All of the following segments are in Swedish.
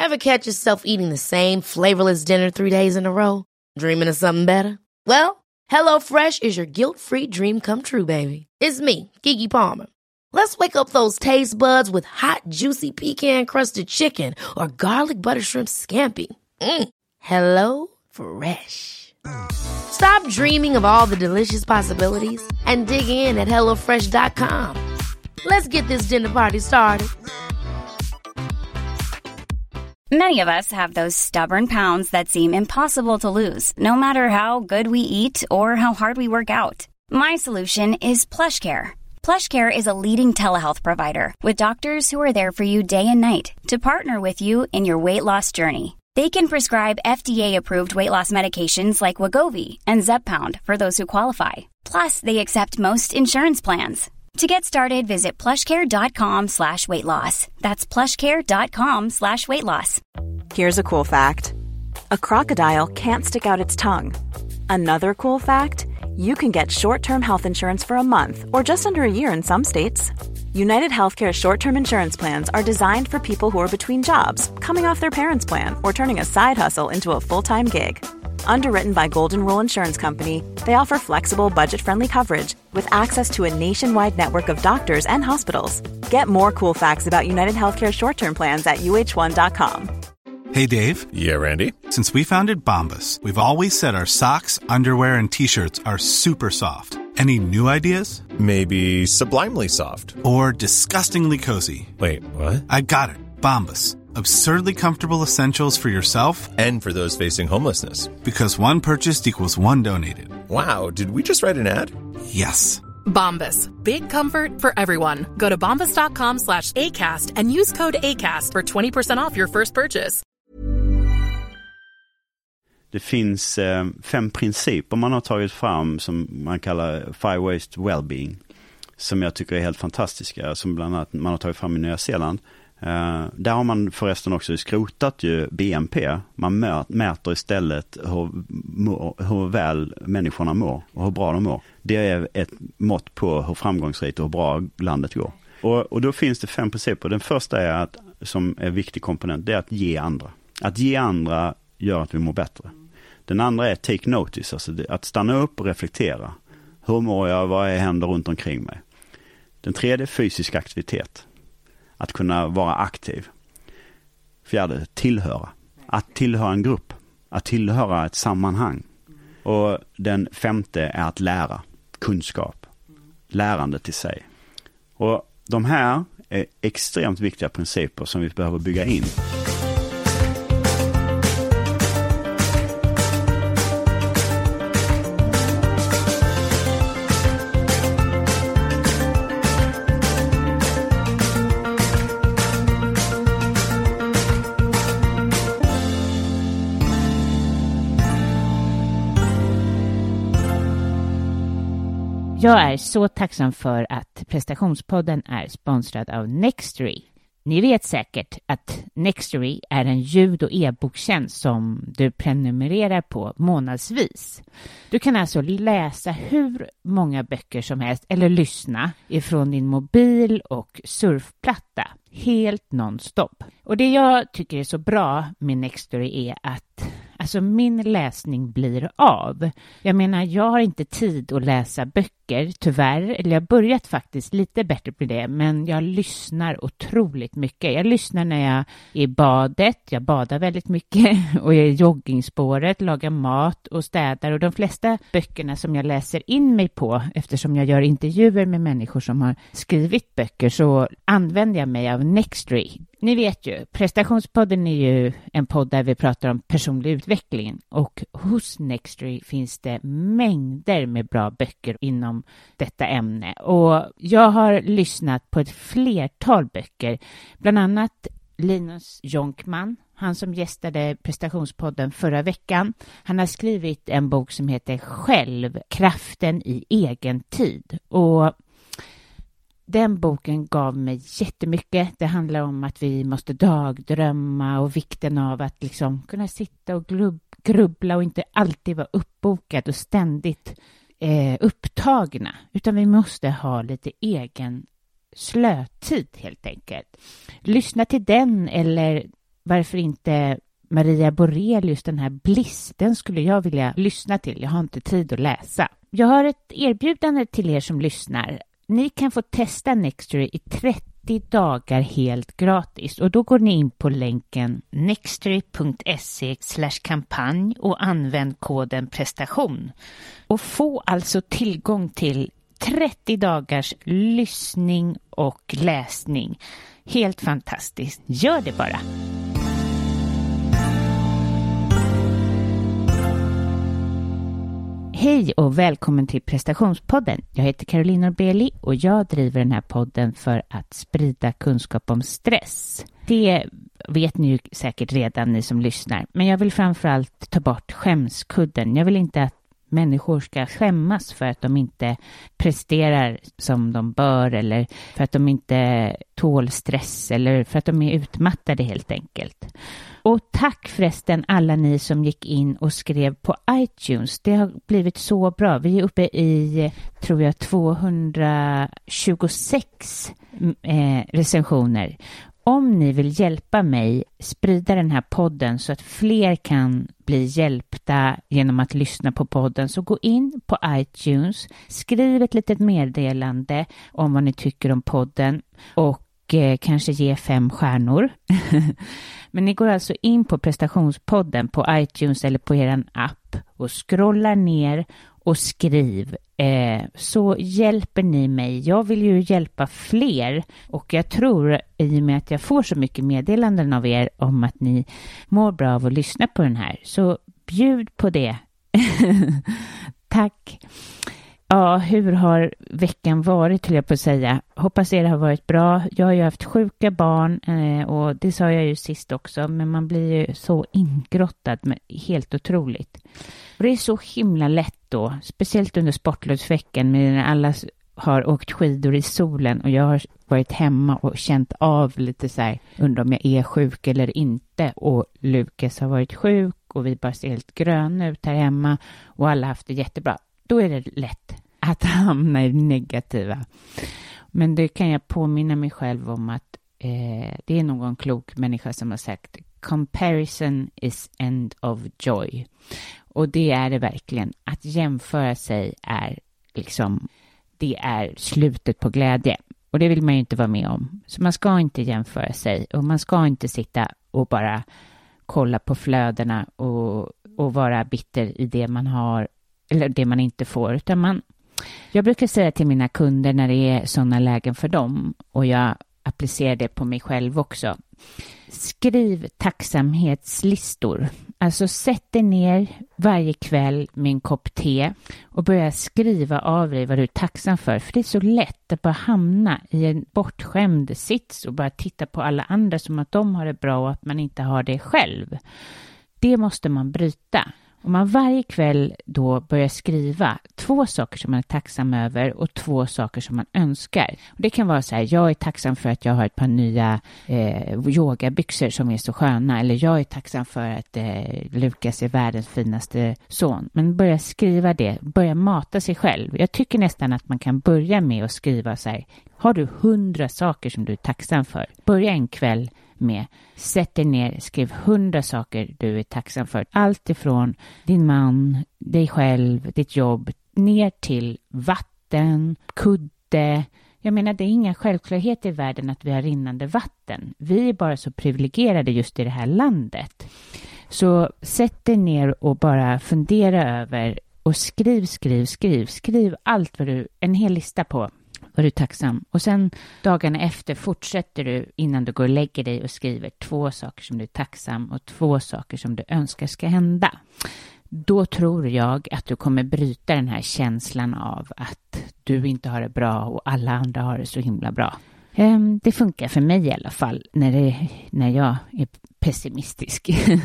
Ever catch yourself eating the same flavorless dinner 3 days in a row? Dreaming of something better? Well, HelloFresh is your guilt-free dream come true, baby. It's me, Keke Palmer. Let's wake up those taste buds with hot, juicy pecan-crusted chicken or garlic butter shrimp scampi. Hello Fresh. Stop dreaming of all the delicious possibilities and dig in at HelloFresh.com. Let's get this dinner party started. Many of us have those stubborn pounds that seem impossible to lose, no matter how good we eat or how hard we work out. My solution is PlushCare. PlushCare is a leading telehealth provider with doctors who are there for you day and night to partner with you in your weight loss journey. They can prescribe FDA-approved weight loss medications like Wegovy and Zepbound for those who qualify. Plus, they accept most insurance plans. To get started, visit plushcare.com/weightloss. That's plushcare.com/weightloss. Here's a cool fact. A crocodile can't stick out its tongue. Another cool fact, you can get short-term health insurance for a month or just under a year in some states. United Healthcare short-term insurance plans are designed for people who are between jobs, coming off their parents' plan, or turning a side hustle into a full-time gig. Underwritten by Golden Rule Insurance Company, they offer flexible, budget-friendly coverage with access to a nationwide network of doctors and hospitals. Get more cool facts about United Healthcare short-term plans at uh1.com. Hey, Dave. Yeah, Randy. Since we founded Bombas, we've always said our socks, underwear, and T-shirts are super soft. Any new ideas? Maybe sublimely soft. Or disgustingly cozy. Wait, what? I got it. Bombas. Absurdly comfortable essentials for yourself and for those facing homelessness. Because one purchased equals one donated. Wow, did we just write an ad? Yes. Bombas. Big comfort for everyone. Go to bombas.com/ACAST and use code ACAST for 20% off your first purchase. Det finns 5 principer man har tagit fram som man kallar 5 ways to well-being, som jag tycker är helt fantastiska, som bland annat man har tagit fram i Nya Zeeland. Där har man förresten också skrotat ju BNP. Man mäter istället hur väl människorna mår och hur bra de mår. Det är ett mått på hur framgångsrikt och hur bra landet går. Och då finns det 5 principer. Den första är som är en viktig komponent, det är att ge andra. Att ge andra gör att vi mår bättre. Den andra är take notice, alltså att stanna upp och reflektera. Hur mår jag? Vad händer runt omkring mig? Den tredje är fysisk aktivitet. Att kunna vara aktiv. Fjärde, tillhöra. Att tillhöra en grupp. Att tillhöra ett sammanhang. Och den femte är att lära. Kunskap. Lärandet i sig. Och de här är extremt viktiga principer som vi behöver bygga in. Jag är så tacksam för att prestationspodden är sponsrad av Nextory. Ni vet säkert att Nextory är en ljud- och e-boktjänst som du prenumererar på månadsvis. Du kan alltså läsa hur många böcker som helst eller lyssna ifrån din mobil och surfplatta helt nonstop. Och det jag tycker är så bra med Nextory är att min läsning blir av. Jag menar, jag har inte tid att läsa böcker, tyvärr. Eller jag har börjat faktiskt lite bättre på det. Men jag lyssnar otroligt mycket. Jag lyssnar när jag är i badet. Jag badar väldigt mycket. Och jag är i joggingspåret, lagar mat och städar. Och de flesta böckerna som jag läser in mig på, eftersom jag gör intervjuer med människor som har skrivit böcker, så använder jag mig av Nextory. Ni vet ju, prestationspodden är ju en podd där vi pratar om personlig utveckling, och hos Nextory finns det mängder med bra böcker inom detta ämne. Och jag har lyssnat på ett flertal böcker, bland annat Linus Jonkman, han som gästade prestationspodden förra veckan. Han har skrivit en bok som heter Själv, kraften i egen tid, och den boken gav mig jättemycket. Det handlar om att vi måste dagdrömma och vikten av att kunna sitta och grubbla och inte alltid vara uppbokad och ständigt upptagna. Utan vi måste ha lite egen slötid helt enkelt. Lyssna till den eller varför inte Maria Borelius, den här Bliss, den skulle jag vilja lyssna till. Jag har inte tid att läsa. Jag har ett erbjudande till er som lyssnar. Ni kan få testa Nextory i 30 dagar helt gratis. Och då går ni in på länken nextory.se/kampanj och använd koden prestation. Och få alltså tillgång till 30 dagars lyssning och läsning. Helt fantastiskt. Gör det bara! Hej och välkommen till Prestationspodden. Jag heter Caroline Norbeli och jag driver den här podden för att sprida kunskap om stress. Det vet ni ju säkert redan, ni som lyssnar. Men jag vill framförallt ta bort skämskudden. Jag vill inte att människor ska skämmas för att de inte presterar som de bör, eller för att de inte tål stress, eller för att de är utmattade helt enkelt. Och tack förresten alla ni som gick in och skrev på iTunes. Det har blivit så bra. Vi är uppe i, tror jag, 226 recensioner. Om ni vill hjälpa mig sprida den här podden så att fler kan bli hjälpta genom att lyssna på podden, så gå in på iTunes, skriv ett litet meddelande om vad ni tycker om podden och kanske ge 5 stjärnor. Men ni går alltså in på prestationspodden på iTunes eller på er app och scrollar ner och skriv. Så hjälper ni mig. Jag vill ju hjälpa fler, och jag tror, i och med att jag får så mycket meddelanden av er om att ni mår bra av att lyssna på den här, så bjud på det. Tack. Ja, hur har veckan varit, höll jag på att säga. Hoppas er det har varit bra. Jag har ju haft sjuka barn och det sa jag ju sist också. Men man blir ju så ingrottad, helt otroligt. Och det är så himla lätt då, speciellt under sportlovsveckan när alla har åkt skidor i solen och jag har varit hemma och känt av lite så här, undrar om jag är sjuk eller inte. Och Lukas har varit sjuk och vi bara ser helt gröna ut här hemma och alla har haft det jättebra. Då är det lätt att hamna i det negativa. Men det kan jag påminna mig själv om att det är någon klok människa som har sagt comparison is end of joy. Och det är det verkligen. Att jämföra sig är liksom, det är slutet på glädje. Och det vill man ju inte vara med om. Så man ska inte jämföra sig. Och man ska inte sitta och bara kolla på flödena och vara bitter i det man har eller det man inte får. Utan jag brukar säga till mina kunder när det är sådana lägen för dem, och jag applicerar det på mig själv också. Skriv tacksamhetslistor. Alltså sätt dig ner varje kväll med en kopp te och börja skriva av dig vad du är tacksam för. För det är så lätt att bara hamna i en bortskämd sits och bara titta på alla andra som att de har det bra och att man inte har det själv. Det måste man bryta. Om man varje kväll då börjar skriva 2 saker som man är tacksam över och 2 saker som man önskar. Och det kan vara så här: jag är tacksam för att jag har ett par nya yogabyxor som är så sköna. Eller jag är tacksam för att Lukas är världens finaste son. Men börja skriva det, börja mata sig själv. Jag tycker nästan att man kan börja med att skriva så här: har du 100 saker som du är tacksam för? Börja en kväll med, sätt dig ner, skriv 100 saker du är tacksam för. Allt ifrån din man, dig själv, ditt jobb, ner till vatten, kudde. Jag menar, det är inga självklarhet i världen att vi har rinnande vatten. Vi är bara så privilegierade just i det här landet. Så sätt dig ner och bara fundera över och skriv allt vad du, en hel lista på vad du är tacksam. Och sen dagarna efter fortsätter du innan du går och lägger dig och skriver 2 saker som du är tacksam och 2 saker som du önskar ska hända. Då tror jag att du kommer bryta den här känslan av att du inte har det bra och alla andra har det så himla bra. Det funkar för mig i alla fall när jag är pessimistisk.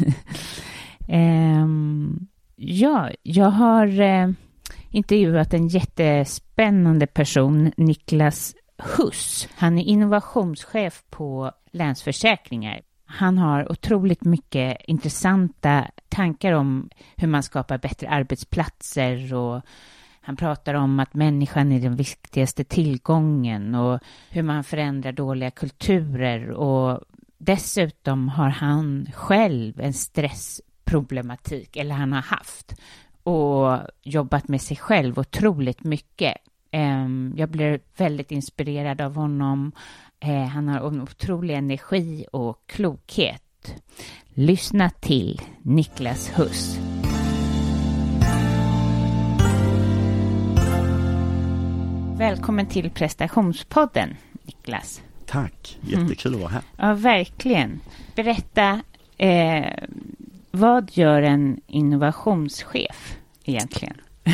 Jag har intervjuat en jättespännande person, Niklas Huss. Han är innovationschef på Länsförsäkringar. Han har otroligt mycket intressanta tankar om hur man skapar bättre arbetsplatser, och han pratar om att människan är den viktigaste tillgången och hur man förändrar dåliga kulturer. Och dessutom har han själv en stressproblematik, eller han har haft, och jobbat med sig själv otroligt mycket. Jag blir väldigt inspirerad av honom. Han har en otrolig energi och klokhet. Lyssna till Niklas Huss. Välkommen till prestationspodden, Niklas. Tack, jättekul att vara här. Ja, verkligen. Berätta, vad gör en innovationschef egentligen?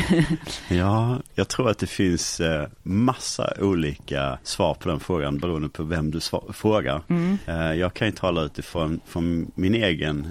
Ja, jag tror att det finns massa olika svar på den frågan beroende på vem du frågar. Jag kan ju tala utifrån min egen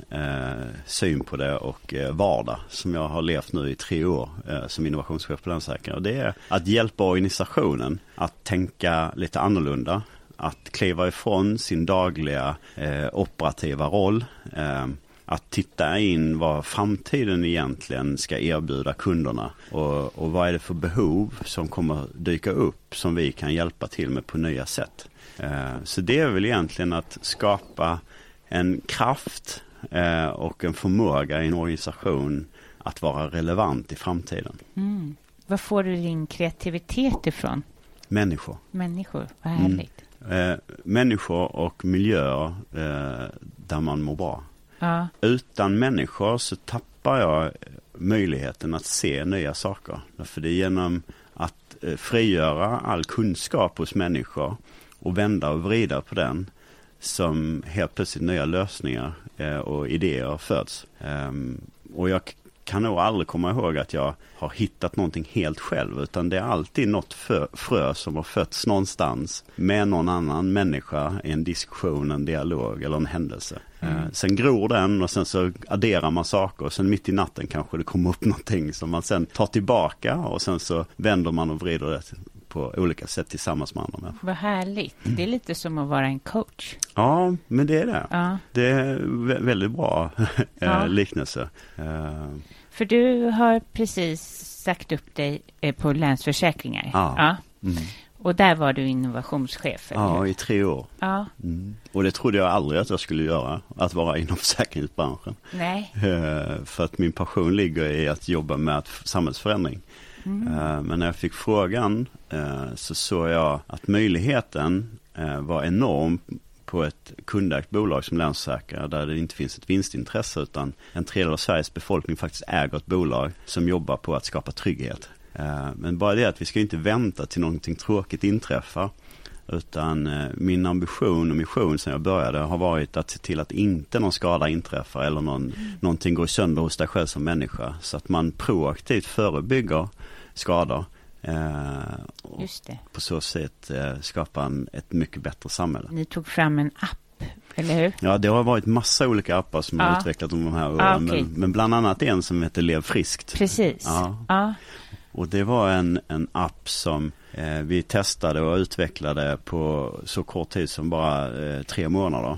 syn på det och vardag som jag har levt nu i 3 år som innovationschef på Länsförsäkringar. Och det är att hjälpa organisationen att tänka lite annorlunda, att kliva ifrån sin dagliga operativa roll, att titta in vad framtiden egentligen ska erbjuda kunderna och vad är det för behov som kommer dyka upp som vi kan hjälpa till med på nya sätt. Så det är väl egentligen att skapa en kraft och en förmåga i en organisation att vara relevant i framtiden. Var får du din kreativitet ifrån? Människor, vad härligt. Människor och miljöer där man mår bra. Ja. Utan människor så tappar jag möjligheten att se nya saker. För det är genom att frigöra all kunskap hos människor och vända och vrida på den som helt plötsligt nya lösningar och idéer föds. Och jag kan nog aldrig komma ihåg att jag har hittat någonting helt själv, utan det är alltid något frö som har fötts någonstans med någon annan människa i en diskussion, en dialog eller en händelse. Sen gror den och sen så adderar man saker och sen mitt i natten kanske det kommer upp någonting som man sen tar tillbaka och sen så vänder man och vrider det på olika sätt tillsammans med andra människor. Vad härligt. Det är lite som att vara en coach. Ja, men det är det. Ja. Det är väldigt bra liknelse. För du har precis sagt upp dig på Länsförsäkringar. Ja. Och där var du innovationschef. Eller? Ja, i 3 år. Ja. Och det trodde jag aldrig att jag skulle göra, att vara inom försäkringsbranschen. Nej. För att min passion ligger i att jobba med samhällsförändring. Men när jag fick frågan så såg jag att möjligheten var enorm på ett kundägt bolag som Länsförsäkringar, där det inte finns ett vinstintresse utan en tredjedel av Sveriges befolkning faktiskt äger ett bolag som jobbar på att skapa trygghet. Men bara det att vi ska inte vänta till någonting tråkigt inträffar, utan min ambition och mission sedan jag började har varit att se till att inte någon skada inträffar eller någonting går sönder hos dig själv som människa, så att man proaktivt förebygger skador. Just det. På så sätt skapa ett mycket bättre samhälle. Ni tog fram en app, eller hur? Ja, det har varit massa olika appar som har utvecklat de här åren. Okay. Men bland annat en som heter Lev friskt. Precis. Ja. Och det var en app som vi testade och utvecklade på så kort tid som bara 3 månader.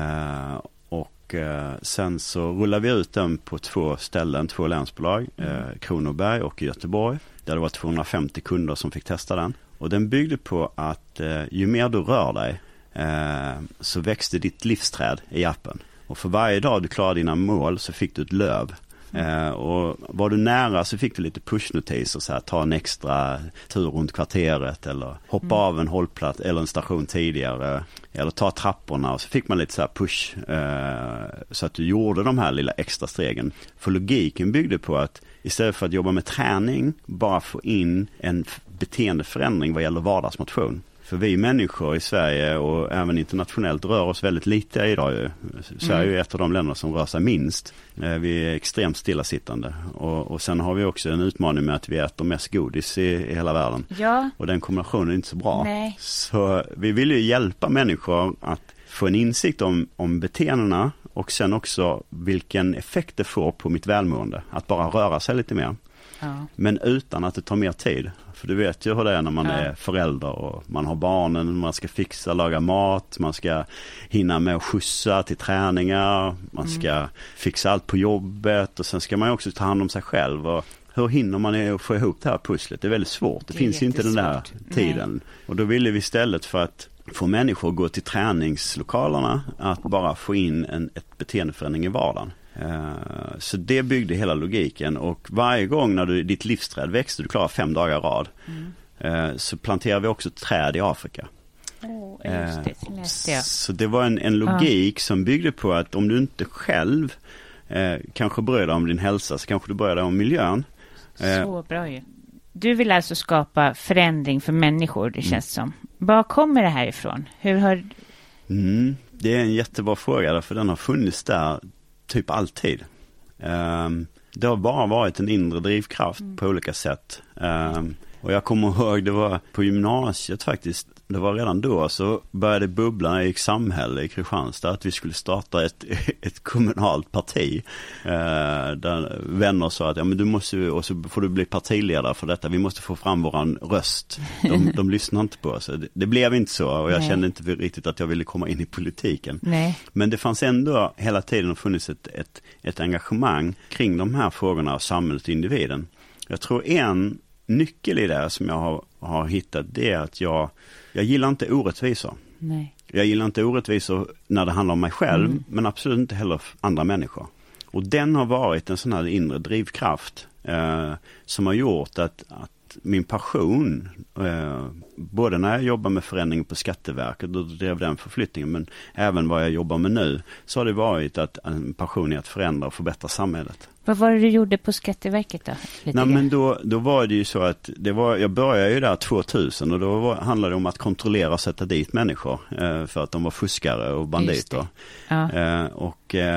Och sen så rullade vi ut den på 2 ställen, 2 länsbolag, Kronoberg och Göteborg. Där det var 250 kunder som fick testa den. Och den byggde på att ju mer du rör dig så växte ditt livsträd i appen. Och för varje dag du klarade dina mål så fick du ett löv. Och var du nära så fick du lite pushnotiser, så här, ta en extra tur runt kvarteret eller hoppa av en hållplats eller en station tidigare eller ta trapporna, och så fick man lite så här push så att du gjorde de här lilla extra stegen. För logiken byggde på att istället för att jobba med träning bara få in en beteendeförändring vad gäller vardagsmotion. För vi människor i Sverige och även internationellt rör oss väldigt lite idag. Sverige är ett av de länder som rör sig minst. Vi är extremt stillasittande. Och sen har vi också en utmaning med att vi äter mest godis i hela världen. Ja. Och den kombinationen är inte så bra. Nej. Så vi vill ju hjälpa människor att få en insikt om beteendena och sen också vilken effekt det får på mitt välmående. Att bara röra sig lite mer. Ja. Men utan att det tar mer tid. För du vet ju hur det är när man är förälder och man har barnen, man ska fixa, laga mat, man ska hinna med att skjutsa till träningar, man ska fixa allt på jobbet och sen ska man också ta hand om sig själv. Och hur hinner man få ihop det här pusslet? Det är väldigt svårt. Det finns inte den där tiden. Nej. Och då ville vi istället för att få människor att gå till träningslokalerna, att bara få in ett beteendeförändring i vardagen. Så det byggde hela logiken, och varje gång när ditt livsträd växte, du klarar 5 dagar i rad, så planterar vi också träd i Afrika. Just det. Så det var en logik som byggde på att om du inte själv kanske bryr dig om din hälsa, så kanske du bryr dig om miljön. Så bra ju. Du vill alltså skapa förändring för människor, det känns som. Var kommer det här ifrån? Det är en jättebra fråga, för den har funnits där typ alltid. Det har bara varit en inre drivkraft på olika sätt. Och jag kommer ihåg, det var på gymnasiet faktiskt, det var redan då så började bubbla när jag gick samhälle i Kristianstad att vi skulle starta ett kommunalt parti. Där vänner sa att men du måste, och så får du bli partiledare för detta. Vi måste få fram våran röst. De lyssnar inte på oss. Det blev inte så, och jag kände inte riktigt att jag ville komma in i politiken. Nej. Men det fanns ändå hela tiden funnits ett engagemang kring de här frågorna av samhället och individen. Jag tror en nyckel i det som jag har hittat, det är att jag gillar inte orättvisor. Nej. Jag gillar inte orättvisor när det handlar om mig själv, men absolut inte heller andra människor. Och den har varit en sån här inre drivkraft som har gjort att min passion, både när jag jobbar med förändring på Skatteverket och drev den förflyttningen, men även vad jag jobbar med nu, så har det varit en passion i att förändra och förbättra samhället. Vad var det du gjorde på Skatteverket då? Men då var det ju så att jag började ju där 2000, och då handlade det om att kontrollera och sätta dit människor för att de var fuskare och banditer. Ja. Och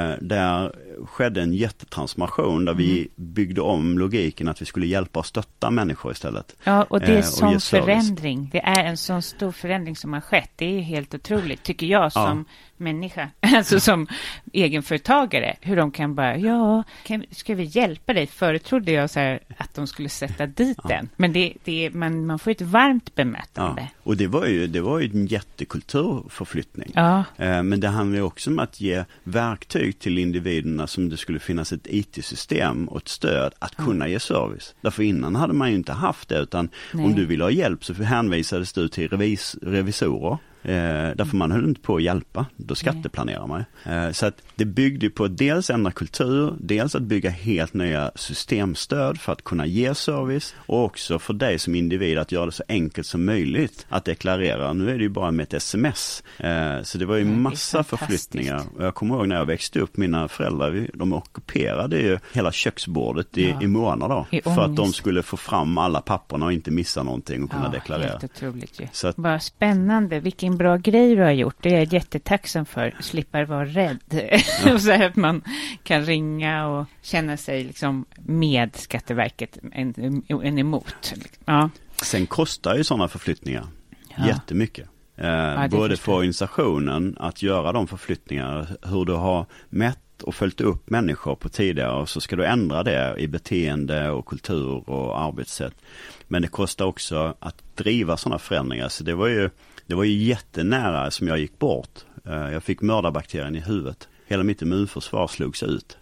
där skedde en jättetransformation där vi byggde om logiken att vi skulle hjälpa och stötta människor istället. Ja, och det är sån förändring. Det är en sån stor förändring som har skett. Det är helt otroligt, tycker jag, som människa. Alltså som egenföretagare. Hur de kan bara, ska vi hjälpa dig? Förut trodde jag så här att de skulle sätta dit den. Men man får ett varmt bemötande. Ja. Och det var ju en jättekulturförflyttning. Ja. Men det handlar ju också om att ge verktyg till individerna, som det skulle finnas ett IT-system och ett stöd att kunna ge service. Därför innan hade man ju inte haft det, utan om du ville ha hjälp så hänvisades du till revisorer. Därför man höll inte på att hjälpa, då skatteplanerar man. Så att det byggde på dels ändra kultur, dels att bygga helt nya systemstöd för att kunna ge service, och också för dig som individ att göra det så enkelt som möjligt att deklarera. Nu är det ju bara med ett sms. Så det var ju massa förflyttningar. Och jag kommer ihåg när jag växte upp, mina föräldrar, de ockuperade ju hela köksbordet i månader för att de skulle få fram alla papperna och inte missa någonting och kunna deklarera. Helt otroligt ju. Så att, bara spännande, vilken bra grej du har gjort. Det är jag jättetacksam för. Slipper vara rädd. Och så att man kan ringa och känna sig liksom med Skatteverket en emot. Ja. Sen kostar ju sådana förflyttningar jättemycket. Både för organisationen att göra de förflyttningar, hur du har mätt och följt upp människor på tidigare, och så ska du ändra det i beteende och kultur och arbetssätt. Men det kostar också att driva sådana förändringar. Så det var ju jättenära som jag gick bort. Jag fick mördarbakterien i huvudet. Hela mitt immunförsvar slogs ut.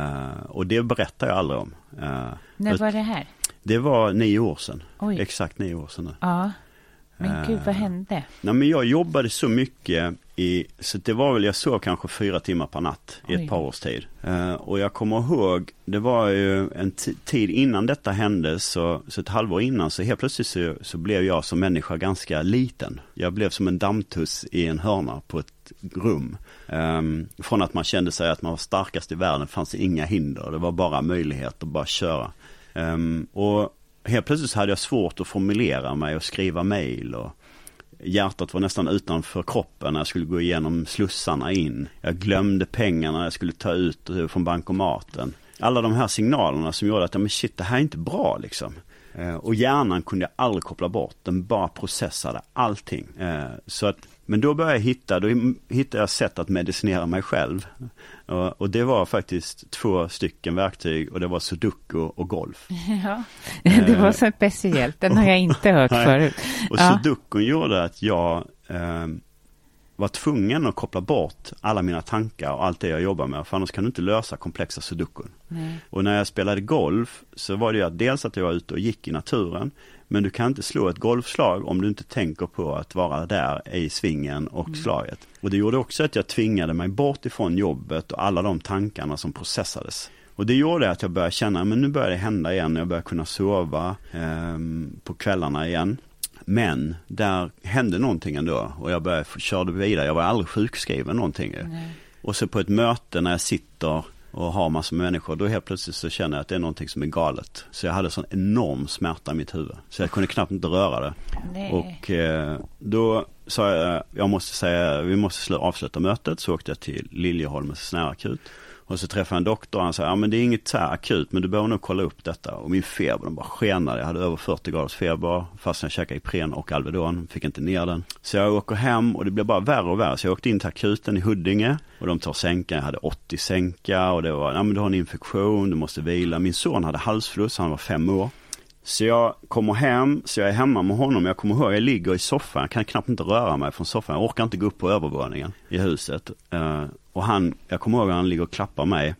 Och det berättar jag aldrig om. När var det här? Det var 9 år sedan. Oj. Exakt 9 år sedan. Ja. Men gud, vad hände? Nej, men jag jobbade så mycket så det var väl, jag sov kanske 4 timmar per natt i ett par års tid. Och jag kommer ihåg, det var ju en tid innan detta hände, så ett halvår innan, så helt plötsligt så blev jag som människa ganska liten. Jag blev som en dammtuss i en hörna på ett rum. Från att man kände sig att man var starkast i världen, fanns inga hinder. Det var bara möjlighet att bara köra. Och helt plötsligt hade jag svårt att formulera mig och skriva mejl, och hjärtat var nästan utanför kroppen när jag skulle gå igenom slussarna in. Jag glömde pengarna jag skulle ta ut från bankomaten. Alla de här signalerna som gjorde att det här är inte bra liksom. Och hjärnan kunde jag aldrig koppla bort. Den bara processade allting. Men då började jag hittade jag sätt att medicinera mig själv. Och det var faktiskt 2 stycken verktyg, och det var sudoku och golf. Ja, det var så speciellt. Den har jag inte hört förut. Och sudokun gjorde att jag var tvungen att koppla bort alla mina tankar och allt det jag jobbar med, för annars kan du inte lösa komplexa sudokun. Och när jag spelade golf så var det ju dels att jag var ute och gick i naturen, men du kan inte slå ett golfslag om du inte tänker på att vara där i svingen och slaget. Och det gjorde också att jag tvingade mig bort ifrån jobbet och alla de tankarna som processades. Och det gjorde att jag började känna, men nu börjar det hända igen. Jag börjar kunna sova på kvällarna igen. Men där hände någonting ändå och jag körde vidare. Jag var aldrig sjukskriven någonting. Och så på ett möte när jag sitter och har massor med människor, då helt plötsligt så känner jag att det är någonting som är galet. Så jag hade sån enorm smärta i mitt huvud. Så jag kunde knappt inte röra det. Och då sa jag måste säga, vi måste avsluta mötet. Så åkte jag till Liljeholmens närakut. Och så träffade jag en doktor och han sa, men det är inget så här akut, men du behöver nog kolla upp detta. Och min feber, den bara skenade. Jag hade över 40 graders feber, fast jag käkade Ipren och Alvedon, fick inte ner den. Så jag åker hem och det blev bara värre och värre. Så jag åkte in till akuten i Huddinge och de tar sänka. Jag hade 80 sänka och det var, men du har en infektion, du måste vila. Min son hade halsfluss, han var 5 år. Så jag kommer hem, så jag är hemma med honom. Jag kommer ihåg, jag ligger i soffan. Jag kan knappt inte röra mig från soffan. Jag orkar inte gå upp på övervåningen i huset. Och jag kommer ihåg att han ligger och klappar mig.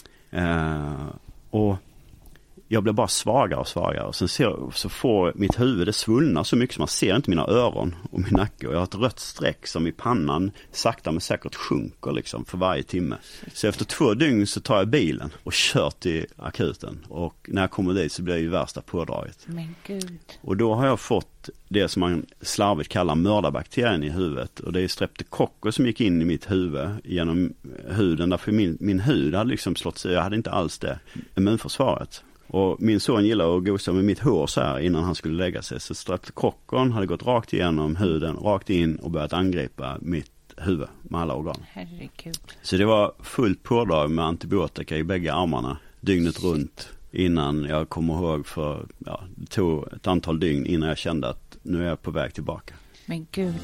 Och jag blir bara svagare och svagare. Och sen så får mitt huvud det svullna så mycket som man ser inte mina öron och min nacke. Och jag har ett rött streck som i pannan sakta men säkert sjunker liksom för varje timme. Så efter 2 dygn så tar jag bilen och kör till akuten. Och när jag kommer dit så blir det ju värsta pådraget. Men gud. Och då har jag fått det som man slarvigt kallar mördarbakterien i huvudet. Och det är streptokocker som gick in i mitt huvud genom huden. Därför min hud hade liksom slått sig. Jag hade inte alls det immunförsvaret. Och min son gillar att gosa med mitt hår så här innan han skulle lägga sig. Så streptokocken hade gått rakt igenom huden, rakt in och börjat angripa mitt huvud med alla organ. Herregud. Så det var fullt pådrag med antibiotika i bägge armarna dygnet runt innan jag kommer ihåg det tog ett antal dygn innan jag kände att nu är jag på väg tillbaka. Men gud.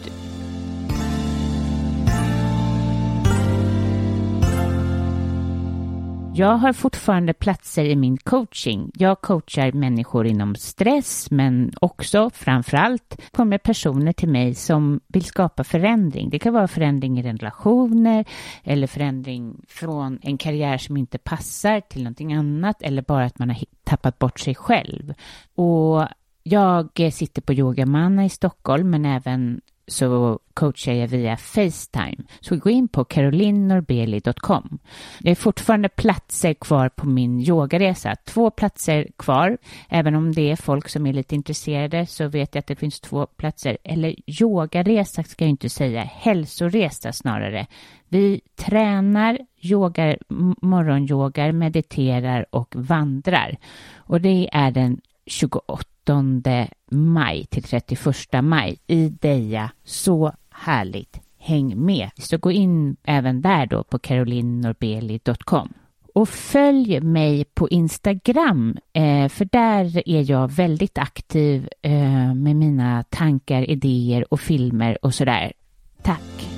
Jag har fortfarande platser i min coaching. Jag coachar människor inom stress, men också framförallt kommer personer till mig som vill skapa förändring. Det kan vara förändring i relationer eller förändring från en karriär som inte passar till någonting annat eller bara att man har tappat bort sig själv. Och jag sitter på Yogamanna i Stockholm, men även så coachar jag via FaceTime. Så gå in på carolinnorbeli.com. Det är fortfarande platser kvar på min yogaresa. 2 platser kvar. Även om det är folk som är lite intresserade så vet jag att det finns 2 platser. Eller yogaresa ska jag inte säga. Hälsoresa snarare. Vi tränar, yogar, morgonyogar, mediterar och vandrar. Och det är den 28 maj till 31 maj i Deja. Så härligt. Häng med. Så gå in även där då på carolinnorbeli.com. Och följ mig på Instagram, för där är jag väldigt aktiv med mina tankar, idéer och filmer och sådär. Tack!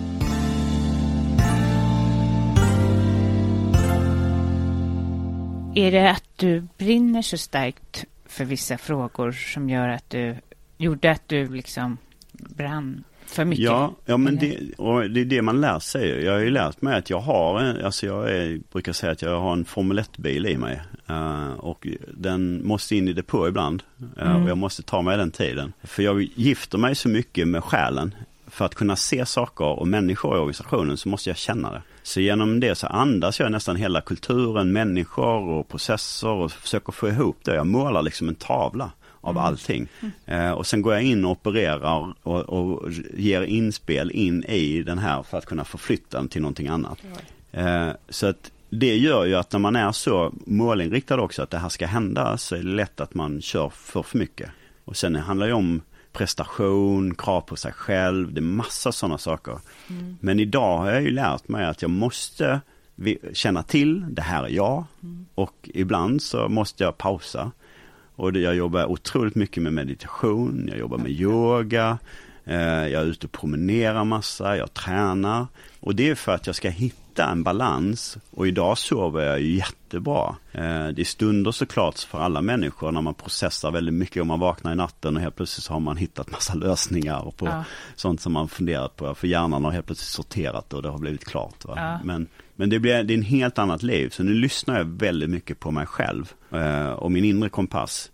Är det att du brinner så starkt för vissa frågor som gjorde att du liksom brann för mycket? Ja, men det är det man lär sig. Jag har ju lärt mig att jag brukar säga att jag har en Formel 1-bil i mig. Och den måste in i depå ibland. Och jag måste ta mig den tiden. För jag gifter mig så mycket med själen. För att kunna se saker och människor i organisationen så måste jag känna det. Så genom det så andas jag nästan hela kulturen, människor och processer och försöker få ihop det. Jag målar liksom en tavla av allting. Och sen går jag in och opererar och ger inspel in i den här för att kunna förflytta den till någonting annat. Så att det gör ju att när man är så målinriktad också att det här ska hända så är det lätt att man kör för mycket. Och sen handlar det om prestation, krav på sig själv, det är massa sådana saker. Men idag har jag ju lärt mig att jag måste känna till, det här är jag. Och ibland så måste jag pausa. Och jag jobbar otroligt mycket med meditation, jag jobbar med yoga, jag är ute och promenerar massa, jag tränar. Och det är för att jag ska hitta hitta en balans, och idag sover jag ju jättebra. Det är stunder såklart för alla människor när man processar väldigt mycket och man vaknar i natten och helt plötsligt så har man hittat massa lösningar på sånt som man funderat på, för hjärnan har helt plötsligt sorterat och det har blivit klart. Va? Men det är en helt annat liv, så nu lyssnar jag väldigt mycket på mig själv och min inre kompass.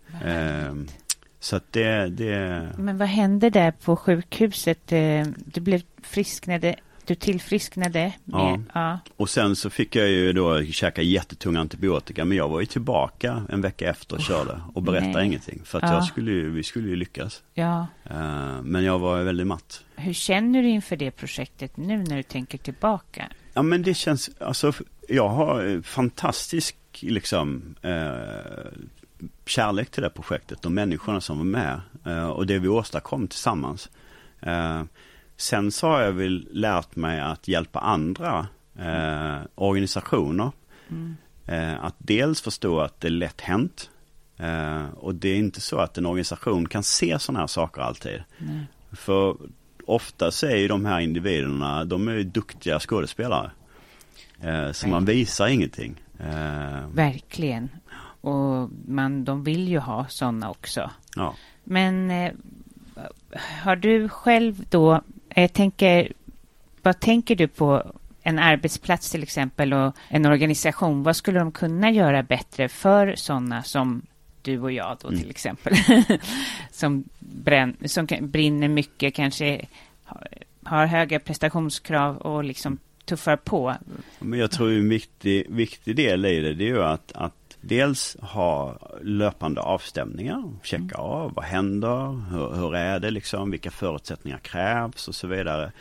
Så att det... Men vad hände där på sjukhuset? Du blev frisknade, du tillfrisknade. Ja. Och sen så fick jag ju då käka jättetung antibiotika, men jag var ju tillbaka en vecka efter och körde och berättade ingenting. För att vi skulle ju lyckas. Ja. Men jag var väldigt matt. Hur känner du inför det projektet nu när du tänker tillbaka? Ja, men det känns, alltså jag har fantastisk liksom kärlek till det projektet och människorna som var med och det vi åstadkom tillsammans. Sen så har jag väl lärt mig att hjälpa andra organisationer att dels förstå att det är lätt hänt och det är inte så att en organisation kan se sådana här saker alltid. För ofta så är ju de här individerna, de är ju duktiga skådespelare så man visar ingenting. Verkligen. Och de vill ju ha sådana också. Ja. Men har du själv då, vad tänker du på en arbetsplats till exempel och en organisation? Vad skulle de kunna göra bättre för sådana som du och jag då till exempel? som brinner mycket, kanske har höga prestationskrav och liksom tuffar på. Men jag tror en viktig del i det är ju att dels ha löpande avstämningar, checka av vad händer, hur är det liksom, vilka förutsättningar krävs och så vidare.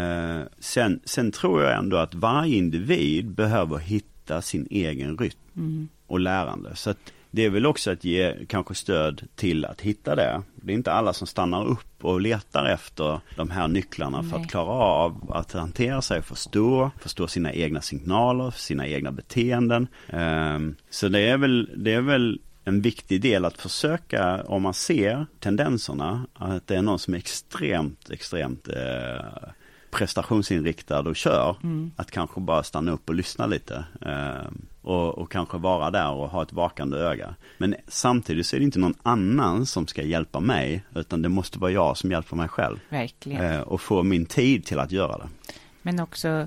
Sen tror jag ändå att varje individ behöver hitta sin egen rytm och lärande. Så att det är väl också att ge kanske stöd till att hitta det. Det är inte alla som stannar upp och letar efter de här nycklarna för att klara av att hantera sig, förstå sina egna signaler, sina egna beteenden. Så det är väl en viktig del att försöka, om man ser tendenserna, att det är någon som är extremt prestationsinriktad och kör, att kanske bara stanna upp och lyssna lite och kanske vara där och ha ett vakande öga. Men samtidigt så är det inte någon annan som ska hjälpa mig, utan det måste vara jag som hjälper mig själv. Verkligen. Och få min tid till att göra det. Men också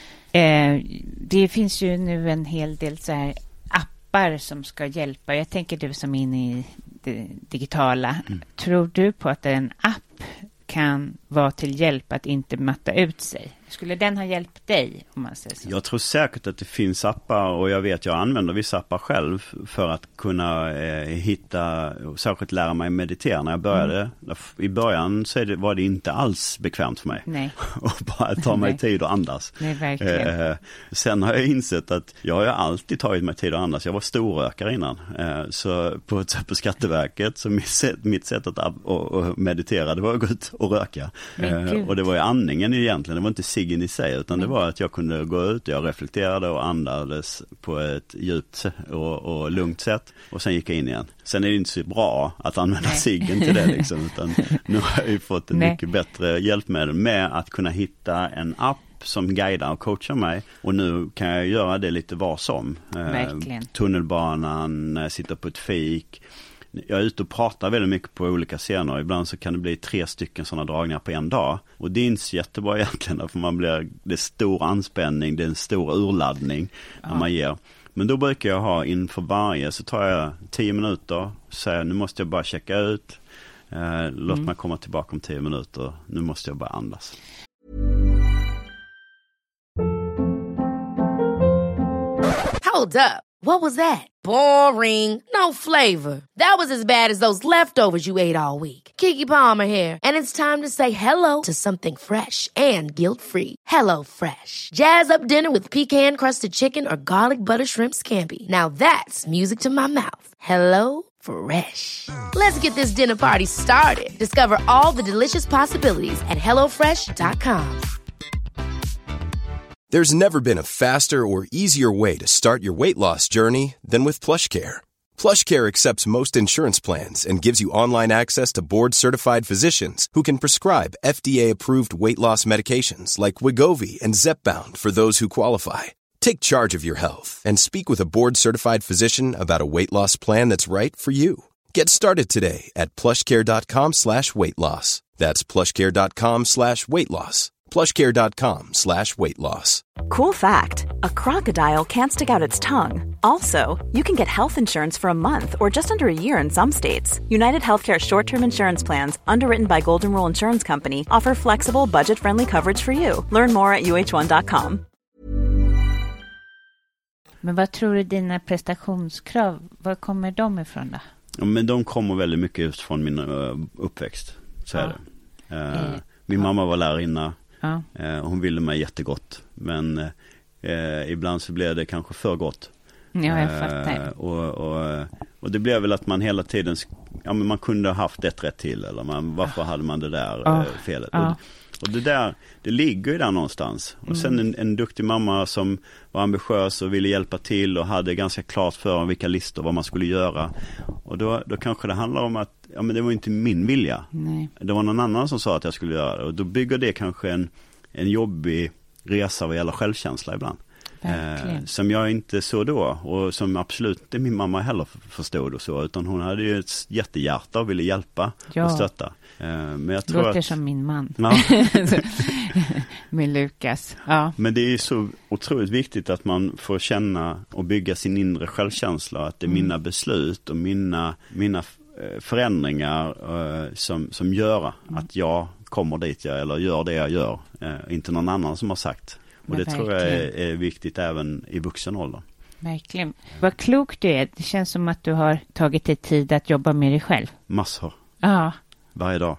det finns ju nu en hel del så här appar som ska hjälpa. Jag tänker du som är inne i det digitala. Tror du på att en app kan vara till hjälp att inte matta ut sig? Skulle den ha hjälpt dig, om man säger så? Jag tror säkert att det finns appar, och jag använder vissa appar själv för att kunna hitta och särskilt lära mig meditera. När jag började, i början så var det inte alls bekvämt för mig. Nej. Och bara ta mig tid och andas. Nej, verkligen. Sen har jag insett att jag har alltid tagit mig tid att andas. Jag var storrökare innan. Så på Skatteverket, så mitt sätt att meditera, det var att gå ut och röka. Och det var ju andningen egentligen, det var inte siggen i sig, utan det var att jag kunde gå ut, jag reflekterade och andades på ett djupt och lugnt sätt, och sen gick jag in igen. Sen är det inte så bra att använda siggen till det liksom, utan nu har jag ju fått en mycket bättre hjälpmedel med att kunna hitta en app som guidar och coachar mig, och nu kan jag göra det lite var som. Tunnelbanan, sitta på ett fik. Jag är ute och pratar väldigt mycket på olika scener. Ibland så kan det bli 3 stycken sådana dragningar på en dag. Och det är inte så jättebra egentligen, för det är stor anspänning, det är en stor urladdning när man ger. Men då brukar jag ha inför varje, så tar jag 10 minuter, säger nu måste jag bara checka ut. Låt mig komma tillbaka om 10 minuter. Nu måste jag bara andas. Hold up. What was that? Boring. No flavor. That was as bad as those leftovers you ate all week. Keke Palmer here, and it's time to say hello to something fresh and guilt-free. Hello Fresh. Jazz up dinner with pecan-crusted chicken or garlic butter shrimp scampi. Now that's music to my mouth. Hello Fresh. Let's get this dinner party started. Discover all the delicious possibilities at hellofresh.com. There's never been a faster or easier way to start your weight loss journey than with PlushCare. PlushCare accepts most insurance plans and gives you online access to board-certified physicians who can prescribe FDA-approved weight loss medications like Wegovy and Zepbound for those who qualify. Take charge of your health and speak with a board-certified physician about a weight loss plan that's right for you. Get started today at plushcare.com/weightloss. That's plushcare.com/weightloss. plushcare.com/weightloss. Cool fact, a crocodile can't stick out its tongue. Also, you can get health insurance for a month or just under a year in some states. United Healthcare short-term insurance plans, underwritten by Golden Rule Insurance Company, offer flexible, budget-friendly coverage for you. Learn more at uh1.com. Men vad tror du dina prestationskrav, var kommer de ifrån då? Ja, men de kommer väldigt mycket just från min uppväxt, så är det. Min mamma var lärarinna. Ja. Hon ville mig jättegott, men ibland så blev det kanske för gott. Ja, jag fattar. Och det blev väl att man hela tiden, men man kunde ha haft ett rätt till, eller varför hade man det där felet? Och det där, det ligger ju där någonstans. Och sen en duktig mamma som var ambitiös och ville hjälpa till och hade ganska klart för vilka listor, vad man skulle göra. Och då kanske det handlar om att men det var inte min vilja. Nej. Det var någon annan som sa att jag skulle göra det. Och då bygger det kanske en jobbig resa vad gäller självkänsla ibland. Som jag inte så då, och som absolut inte min mamma heller förstod och så, utan hon hade ju ett jättehjärta och ville hjälpa och stötta. Men jag tror låter som min man. Ja. Med Lukas. Ja. Men det är ju så otroligt viktigt att man får känna och bygga sin inre självkänsla, att det är mina beslut och mina förändringar som gör att jag kommer dit eller gör det jag gör, inte någon annan som har sagt. Och det tror jag är viktigt även i vuxen ålder. Verkligen. Vad klok du är. Det känns som att du har tagit dig tid att jobba med dig själv. Massor. Ja. Varje dag.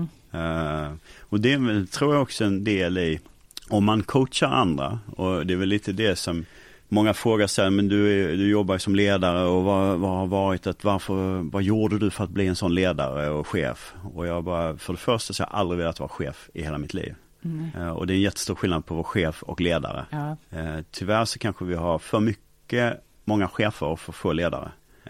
Och det tror jag också en del i om man coachar andra. Och det är väl lite det som många frågar sig, men du jobbar som ledare och vad har varit vad gjorde du för att bli en sån ledare och chef? Och jag bara, för det första så har jag aldrig velat vara chef i hela mitt liv. Och det är en jättestor skillnad på att vara chef och ledare. Ja. Tyvärr så kanske vi har för många chefer och för få ledare.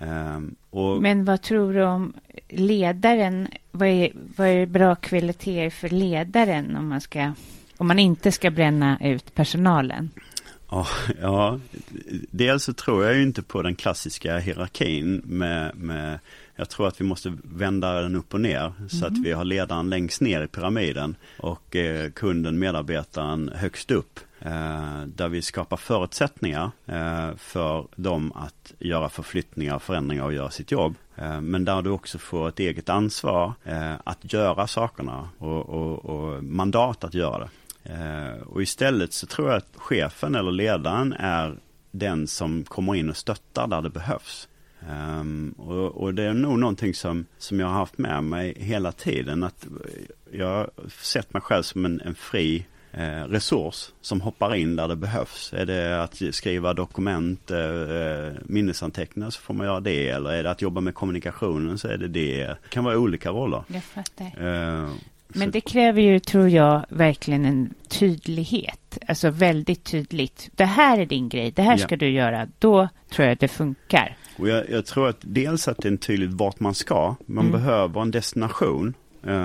Men vad tror du om ledaren? Vad är bra kvaliteter för ledaren om man inte ska bränna ut personalen? Ja, dels så tror jag ju inte på den klassiska hierarkin med jag tror att vi måste vända den upp och ner så att vi har ledaren längst ner i pyramiden och kunden, medarbetaren högst upp, där vi skapar förutsättningar för dem att göra förflyttningar, förändringar och göra sitt jobb, men där du också får ett eget ansvar att göra sakerna och mandat att göra det. Och istället så tror jag att chefen eller ledaren är den som kommer in och stöttar där det behövs. Och det är nog någonting som jag har haft med mig hela tiden, att jag har sett mig själv som en fri resurs som hoppar in där det behövs. Är det att skriva dokument, minnesanteckningar, så får man göra det, eller är det att jobba med kommunikationen, så är det. Det kan vara olika roller. Jag fattar. Men det kräver ju, tror jag, verkligen en tydlighet. Alltså väldigt tydligt. Det här är din grej, det här ska du göra. Då tror jag det funkar. Och jag tror att dels att det är tydligt vart man ska. Man behöver en destination.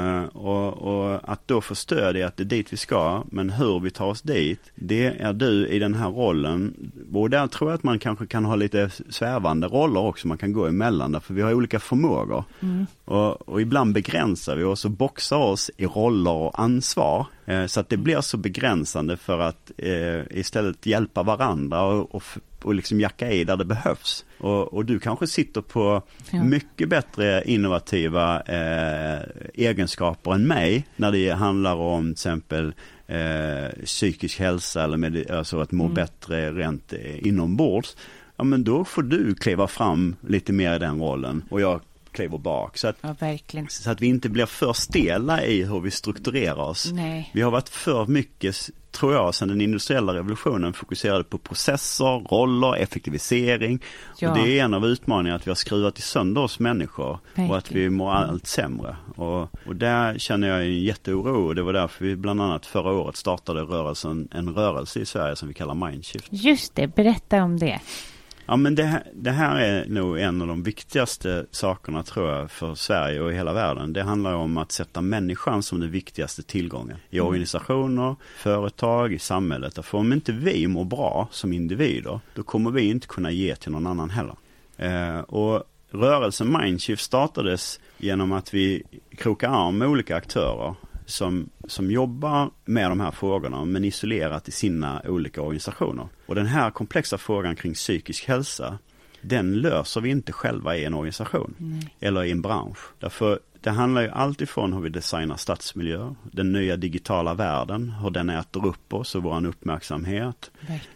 Och att då få stöd i att det är dit vi ska, men hur vi tar oss dit, det är du i den här rollen. Och där tror jag att man kanske kan ha lite svävande roller också, man kan gå emellan där, för vi har olika förmågor. Och ibland begränsar vi oss och boxar oss i roller och ansvar, så att det blir så begränsande för att istället hjälpa varandra och liksom jacka i där det behövs. Och du kanske sitter på mycket bättre innovativa egenskaper än mig när det handlar om till exempel psykisk hälsa eller alltså att må bättre rent inombords. Ja, men då får du kliva fram lite mer i den rollen och jag kliver bak. Så att vi inte blir för stela i hur vi strukturerar oss. Nej. Vi har varit för mycket, tror jag, sedan den industriella revolutionen fokuserade på processer, roller, effektivisering. Och det är en av utmaningarna, att vi har skruvat i sönder oss människor. Verkligen. Och att vi mår allt sämre. Och där känner jag en jätteoro. Det var därför vi bland annat förra året startade en rörelse i Sverige som vi kallar Mindshift. Just det, berätta om det. Ja, men det här är nog en av de viktigaste sakerna, tror jag, för Sverige och hela världen. Det handlar om att sätta människan som den viktigaste tillgången i organisationer, företag, i samhället. För om inte vi mår bra som individer, då kommer vi inte kunna ge till någon annan heller. Och rörelsen Mindshift startades genom att vi krokar arm med olika aktörer som jobbar med de här frågorna, men isolerat i sina olika organisationer. Och den här komplexa frågan kring psykisk hälsa, den löser vi inte själva i en organisation eller i en bransch. Därför det handlar ju alltifrån hur vi designar stadsmiljö, den nya digitala världen, hur den äter upp oss och vår uppmärksamhet.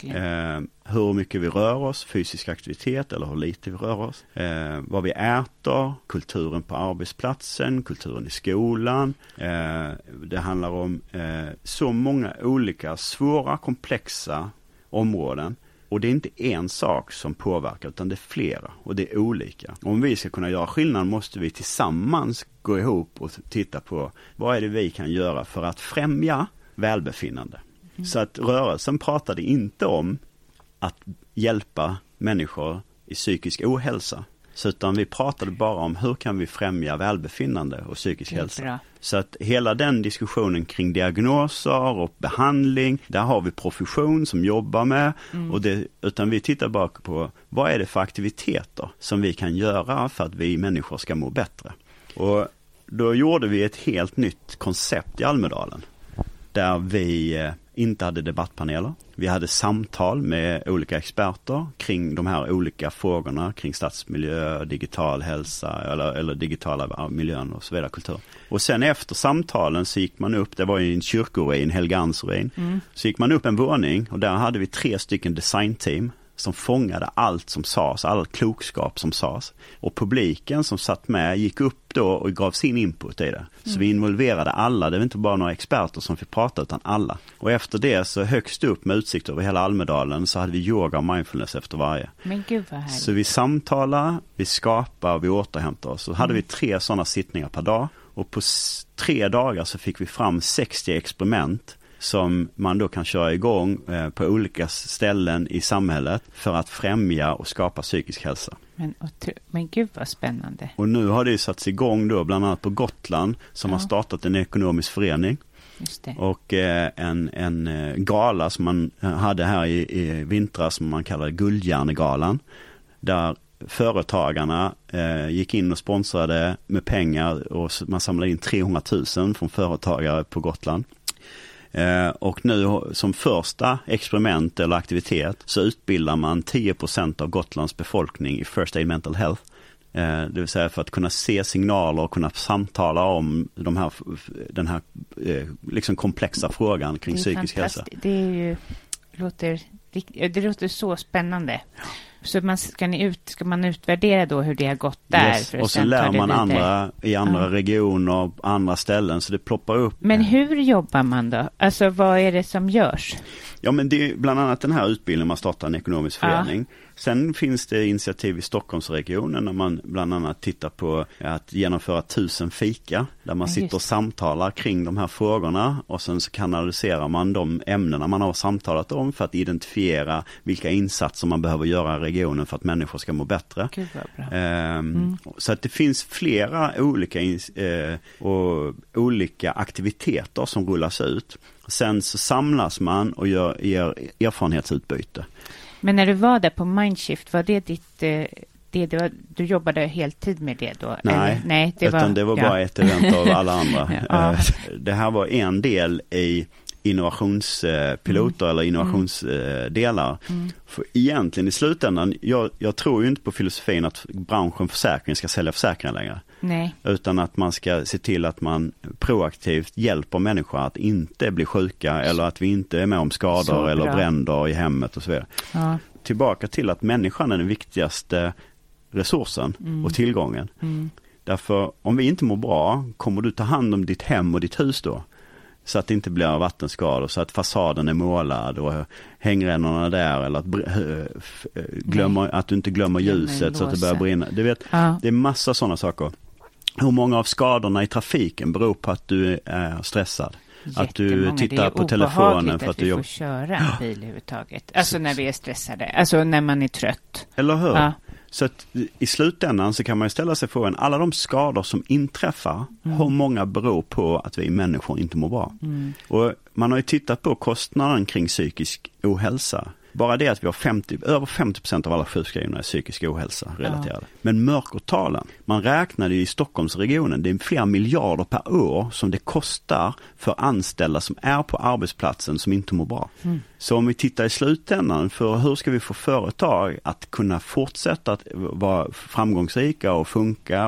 Hur mycket vi rör oss, fysisk aktivitet eller hur lite vi rör oss. Vad vi äter, kulturen på arbetsplatsen, kulturen i skolan. Det handlar om så många olika svåra, komplexa områden. Och det är inte en sak som påverkar, utan det är flera och det är olika. Om vi ska kunna göra skillnad måste vi tillsammans gå ihop och titta på vad är det vi kan göra för att främja välbefinnande. Så att rörelsen pratade inte om att hjälpa människor i psykisk ohälsa. Utan vi pratade bara om hur kan vi främja välbefinnande och psykisk hälsa. Bra. Så att hela den diskussionen kring diagnoser och behandling, där har vi profession som jobbar med. Utan vi tittar bara på vad är det för aktiviteter som vi kan göra för att vi människor ska må bättre. Och då gjorde vi ett helt nytt koncept i Almedalen. Där vi inte hade debattpaneler. Vi hade samtal med olika experter kring de här olika frågorna kring stadsmiljö, digital hälsa eller digitala miljön och så vidare, kultur. Och sen efter samtalen så gick man upp, det var ju en kyrkoruin, Helgansruin, så gick man upp en våning och där hade vi 3 designteam som fångade allt som sades, all klokskap som sades. Och publiken som satt med gick upp då och gav sin input i det. Så vi involverade alla, det var inte bara några experter som fick prata utan alla. Och efter det så högst upp med utsikt över hela Almedalen så hade vi yoga och mindfulness efter varje. Men gud vad härligt. Så vi samtalar, vi skapar och vi återhämtar oss. Så hade vi 3 sådana sittningar per dag. Och på 3 dagar så fick vi fram 60 experiment som man då kan köra igång på olika ställen i samhället för att främja och skapa psykisk hälsa. Men gud vad spännande. Och nu har det satts igång då bland annat på Gotland som har startat en ekonomisk förening. Just det. Och en gala som man hade här i vintras som man kallar Guldhjärnegalan, där företagarna gick in och sponsrade med pengar och man samlade in 300 000 från företagare på Gotland. Och nu som första experiment eller aktivitet så utbildar man 10% av Gotlands befolkning i First Aid Mental Health. Det vill säga för att kunna se signaler och kunna samtala om den här liksom komplexa frågan kring psykisk hälsa. Det låter så spännande. Så ska man utvärdera då hur det har gått där? Yes. För och så lär man andra i andra regioner, andra ställen, så det ploppar upp. Men hur jobbar man då? Alltså vad är det som görs? Ja, men det är bland annat den här utbildningen man startar en ekonomisk förening. Sen finns det initiativ i Stockholmsregionen när man bland annat tittar på att genomföra 1000 fika där man sitter och samtalar kring de här frågorna och sen så kanaliserar man de ämnena man har samtalat om för att identifiera vilka insatser man behöver göra i regionen för att människor ska må bättre. Gud vad bra. Så att det finns flera olika aktiviteter som rullas ut. Sen så samlas man och gör erfarenhetsutbyte. Men när du var där på Mindshift, var det du jobbade heltid med det då? Nej, det var bara ett event av alla andra. Det här var en del i innovationspiloter eller innovationsdelar. För egentligen i slutändan, jag tror ju inte på filosofin att branschen försäkring ska sälja försäkringar längre. Nej. Utan att man ska se till att man proaktivt hjälper människor att inte bli sjuka eller att vi inte är med om skador eller bränder i hemmet och så vidare. Ja. Tillbaka till att människan är den viktigaste resursen och tillgången. Därför om vi inte mår bra, kommer du ta hand om ditt hem och ditt hus då? Så att det inte blir vattenskador, så att fasaden är målad och hängrännorna där, eller att du inte glömmer ljuset så att det börjar brinna. Du vet, det är massa sådana saker. Hur många av skadorna i trafiken beror på att du är stressad? Att du tittar på telefonen för att du får köra en bil överhuvudtaget. Alltså när vi är stressade. Alltså när man är trött. Eller hur? Ja. Så att i slutändan så kan man ju ställa sig frågan, alla de skador som inträffar, hur många beror på att vi människor inte mår bra? Och man har ju tittat på kostnaden kring psykisk ohälsa. Bara det att vi har över 50% av alla sjukskrivna är psykisk ohälsa relaterade. Ja. Men mörkertalen, man räknade ju i Stockholmsregionen, det är flera miljarder per år som det kostar för anställda som är på arbetsplatsen som inte mår bra. Så om vi tittar i slutändan för hur ska vi få företag att kunna fortsätta att vara framgångsrika och funka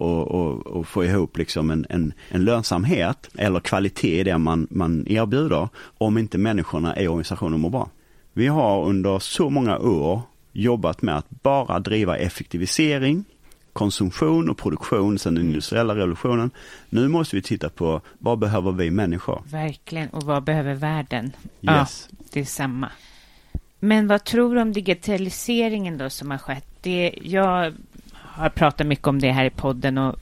och få ihop liksom en lönsamhet eller kvalitet i det man erbjuder om inte människorna i organisationen mår bra. Vi har under så många år jobbat med att bara driva effektivisering, konsumtion och produktion sedan den industriella revolutionen. Nu måste vi titta på vad behöver vi människor? Verkligen, och vad behöver världen? Yes. Ja, det är samma. Men vad tror du om digitaliseringen då som har skett? Jag har pratat mycket om det här i podden och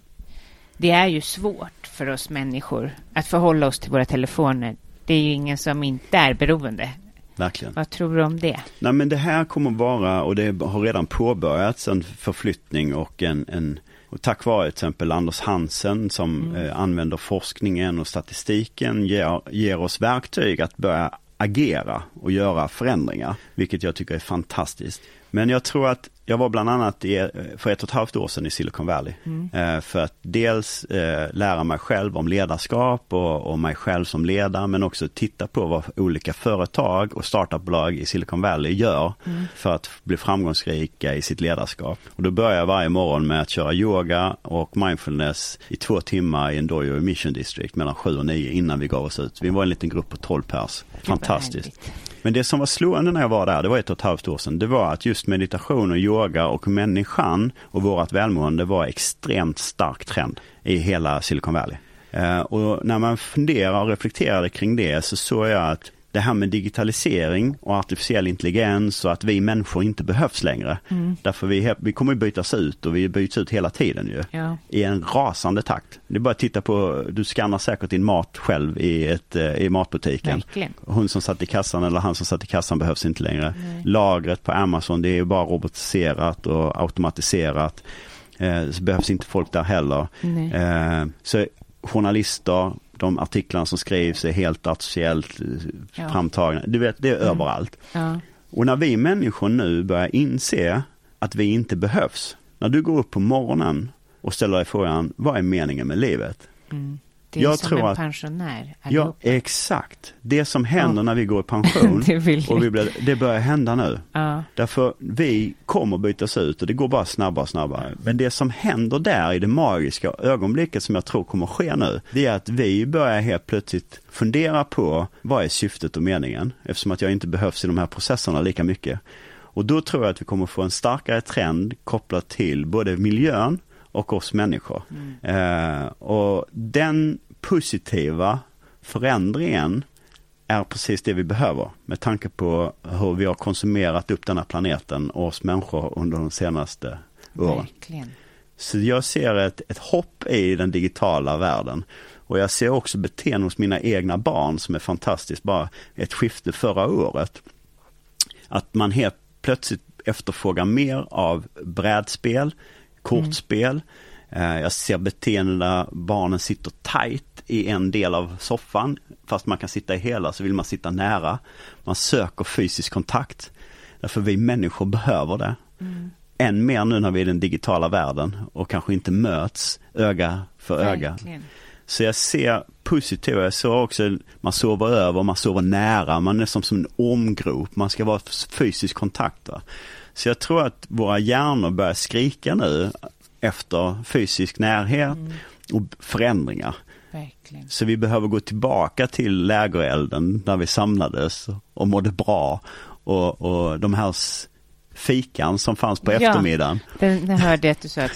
det är ju svårt för oss människor att förhålla oss till våra telefoner. Det är ju ingen som inte är beroende. Verkligen. Vad tror du om det? Nej, men det här kommer vara, och det har redan påbörjats en förflyttning och och tack vare till exempel Anders Hansen som använder forskningen och statistiken ger oss verktyg att börja agera och göra förändringar, vilket jag tycker är fantastiskt. Men jag tror att jag var bland annat för 1,5 år sedan i Silicon Valley för att dels lära mig själv om ledarskap och mig själv som ledare, men också titta på vad olika företag och startupbolag i Silicon Valley gör för att bli framgångsrika i sitt ledarskap. Och då börjar jag varje morgon med att köra yoga och mindfulness i 2 timmar i en Dojo Mission District mellan 7 och 9 innan vi gav oss ut. Vi var en liten grupp på 12 pers. Fantastiskt. Men det som var slående när jag var där, det var 1,5 år sedan, det var att just meditation och yoga och människan och vårt välmående var extremt stark trend i hela Silicon Valley. Och när man funderar och reflekterade kring det så såg jag att det här med digitalisering och artificiell intelligens och att vi människor inte behövs längre. Därför vi kommer att bytas ut och vi byts ut hela tiden ju. Ja. I en rasande takt. Det är bara att titta på, du skannar säkert din mat själv i matbutiken. Verkligen. Hon som satt i kassan eller han som satt i kassan behövs inte längre. Nej. Lagret på Amazon, det är bara robotiserat och automatiserat. Så behövs inte folk där heller. Så journalister, de artiklarna som skrivs är helt artificiellt framtagna. Du vet, det är överallt. Ja. Och när vi människor nu börjar inse att vi inte behövs. När du går upp på morgonen och ställer dig frågan, vad är meningen med livet? Det är jag som tror en pensionär. Ja, exakt. Det som händer när vi går i pension och det börjar hända nu. Ja. Därför vi kommer bytas ut och det går bara snabbare och snabbare. Men det som händer där i det magiska ögonblicket som jag tror kommer ske nu, det är att vi börjar helt plötsligt fundera på vad är syftet och meningen, eftersom att jag inte behövs i de här processerna lika mycket. Och då tror jag att vi kommer få en starkare trend kopplat till både miljön och oss människor. Och den positiva förändringen är precis det vi behöver med tanke på hur vi har konsumerat upp den här planeten och oss människor under de senaste åren. Verkligen. Så jag ser ett hopp i den digitala världen. Och jag ser också beteende hos mina egna barn som är fantastiskt. Bara ett skifte förra året. Att man helt plötsligt efterfrågar mer av brädspel, kortspel. Jag ser beteenden där barnen sitter tight i en del av soffan. Fast man kan sitta i hela så vill man sitta nära. Man söker fysisk kontakt. Därför vi människor behöver det. Än mer nu när vi är i den digitala världen och kanske inte möts öga för öga. Så jag ser positivt. Jag ser också man sover över, man sover nära. Man är som en ormgrop. Man ska vara fysisk kontakt. Va? Så jag tror att våra hjärnor börjar skrika nu efter fysisk närhet och förändringar. Verkligen. Så vi behöver gå tillbaka till lägerelden där vi samlades och mådde bra. Och de här fikan som fanns på eftermiddagen. Den hörde att du sa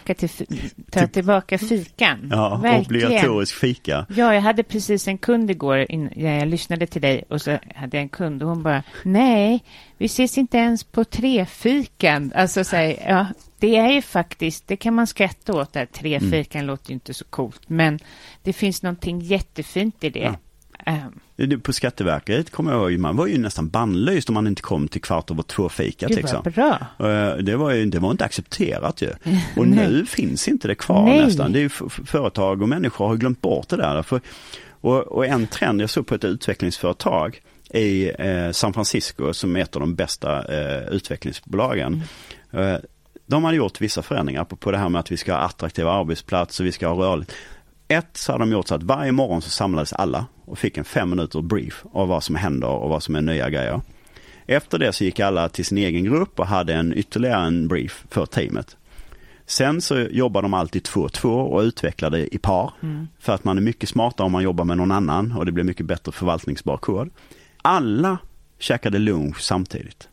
ta tillbaka fikan. Ja, verkligen. Obligatorisk fika. Ja, jag hade precis en kund igår jag lyssnade till dig och så hade jag en kund och hon bara, nej, vi ses inte ens på 3 fikan. Alltså säg, ja. Det är ju faktiskt, det kan man skratta åt där. 3 fikan låter ju inte så coolt. Men det finns någonting jättefint i det. På Skatteverket kommer jag ihåg, man var ju nästan bannlyst om man inte kom till 2:15 fika. Det liksom. var bra. Det var inte accepterat ju. Och nu finns inte det kvar nästan. Det är ju företag och människor har glömt bort det där. Och en trend jag såg på ett utvecklingsföretag i San Francisco som är ett av de bästa utvecklingsbolagen. De hade gjort vissa förändringar på det här med att vi ska ha attraktiva arbetsplatser och vi ska ha rörligt. Så har de gjort så att varje morgon så samlades alla och fick en 5 minuter brief av vad som händer och vad som är nya grejer. Efter det så gick alla till sin egen grupp och hade ytterligare en brief för teamet. Sen så jobbar de alltid 2-2 och utvecklade i par. För att man är mycket smartare om man jobbar med någon annan och det blir mycket bättre förvaltningsbar kod. Alla käkade lunch samtidigt.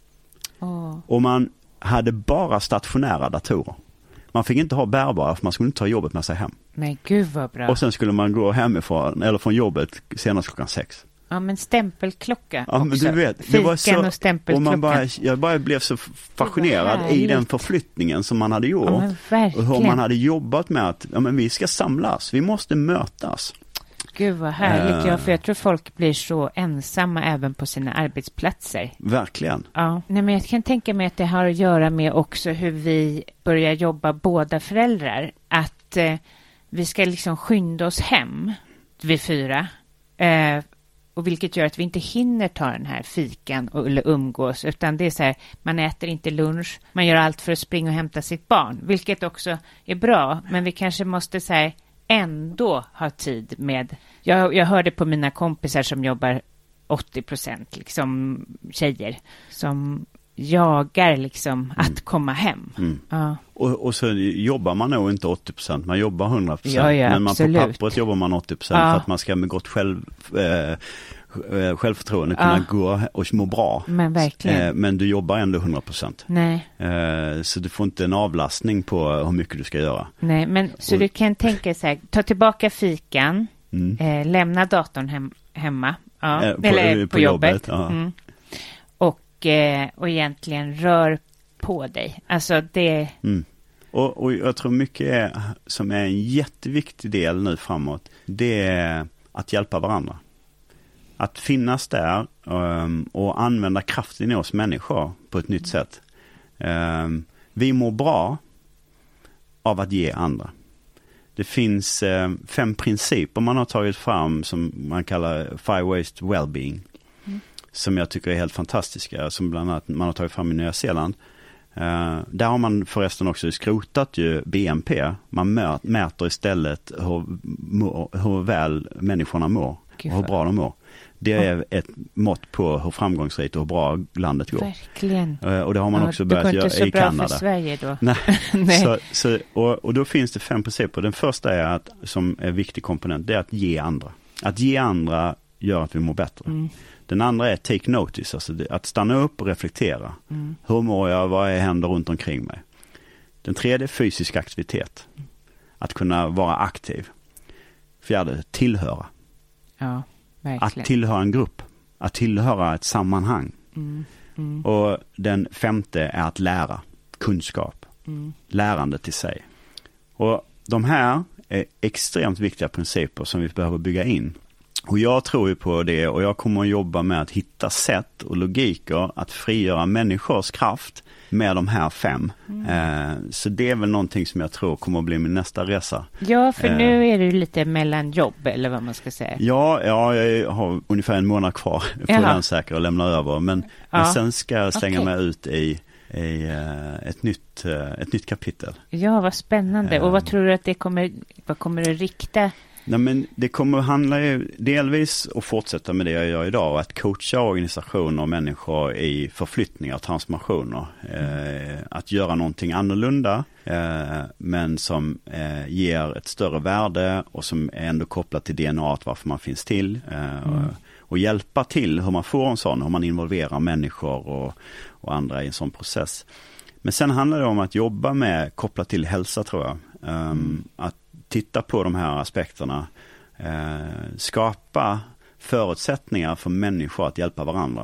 Och man hade bara stationära datorer. Man fick inte ha bärbara för man skulle inte ta jobbet med sig hem. Men gud vad bra. Och sen skulle man gå hemifrån eller från jobbet senast 6:00. Ja, men stämpelklocka också. Men du vet, det var så, och stämpelklocka. Jag bara blev så fascinerad i den förflyttningen som man hade gjort. Och hur man hade jobbat med att vi ska samlas, vi måste mötas. Gud vad härligt, för jag tror folk blir så ensamma även på sina arbetsplatser. Verkligen. Ja. Nej, men jag kan tänka mig att det har att göra med också hur vi börjar jobba båda föräldrar. Att vi ska liksom skynda oss hem vid 4. Och vilket gör att vi inte hinner ta den här fikan eller umgås. Utan det är så här, man äter inte lunch. Man gör allt för att springa och hämta sitt barn. Vilket också är bra. Men vi kanske måste så här, ändå ha tid med... Jag hörde på mina kompisar som jobbar 80%, liksom tjejer. Som jagar liksom att komma hem. Ja. Och så jobbar man nog inte 80%, man jobbar 100%. Ja, men absolut. På pappret jobbar man 80% för att man ska med gott självförtroende kunna gå och må bra. Men verkligen. Men du jobbar ändå 100%. Nej. Så du får inte en avlastning på hur mycket du ska göra. Nej, men så du kan tänka så här, ta tillbaka fikan, lämna datorn hemma. Ja, eller på jobbet. Ja. Och egentligen rör på dig. Alltså det... Och jag tror mycket som är en jätteviktig del nu framåt, det är att hjälpa varandra. Att finnas där och använda kraften i oss människor på ett nytt sätt. Vi mår bra av att ge andra. Det finns 5 principer man har tagit fram som man kallar 5 ways to well-being. Som jag tycker är helt fantastiska. Som bland annat man har tagit fram i Nya Zeeland. Där har man förresten också skrotat ju BNP. Man mäter istället hur väl människorna mår. Och hur bra de mår. Det är ett mått på hur framgångsrikt och hur bra landet går. Verkligen. Och det har man också börjat göra i Kanada. Det går inte så bra för Sverige då. Nej. Nej. Och då finns det 5 principer. Den första är som är en viktig komponent, det är att ge andra. Att ge andra gör att vi mår bättre. Den andra är take notice, alltså att stanna upp och reflektera. Hur mår jag? Vad händer runt omkring mig? Den tredje är fysisk aktivitet. Att kunna vara aktiv. Fjärde, tillhöra. Ja, verkligen. Att tillhöra en grupp. Att tillhöra ett sammanhang. Och den 5:e är att lära. Kunskap. Lärande till sig. Och de här är extremt viktiga principer som vi behöver bygga in. Och jag tror ju på det och jag kommer att jobba med att hitta sätt och logiker att frigöra människors kraft med de här 5. Så det är väl någonting som jag tror kommer att bli min nästa resa. Ja, för nu är det lite mellan jobb eller vad man ska säga. Ja, jag har ungefär 1 månad kvar på den säkert och lämna över. Men sen ska jag slänga mig ut i ett nytt kapitel. Ja, vad spännande. Och vad tror du att vad kommer du rikta? Nej, men det kommer att handla ju delvis att fortsätta med det jag gör idag. Att coacha organisationer och människor i förflyttningar och transformationer. Att göra någonting annorlunda men som ger ett större värde och som är ändå kopplat till DNA, varför man finns till. Och hjälpa till hur man får en sån, hur man involverar människor och andra i en sån process. Men sen handlar det om att jobba med kopplat till hälsa, tror jag. Att titta på de här aspekterna, skapa förutsättningar för människor att hjälpa varandra.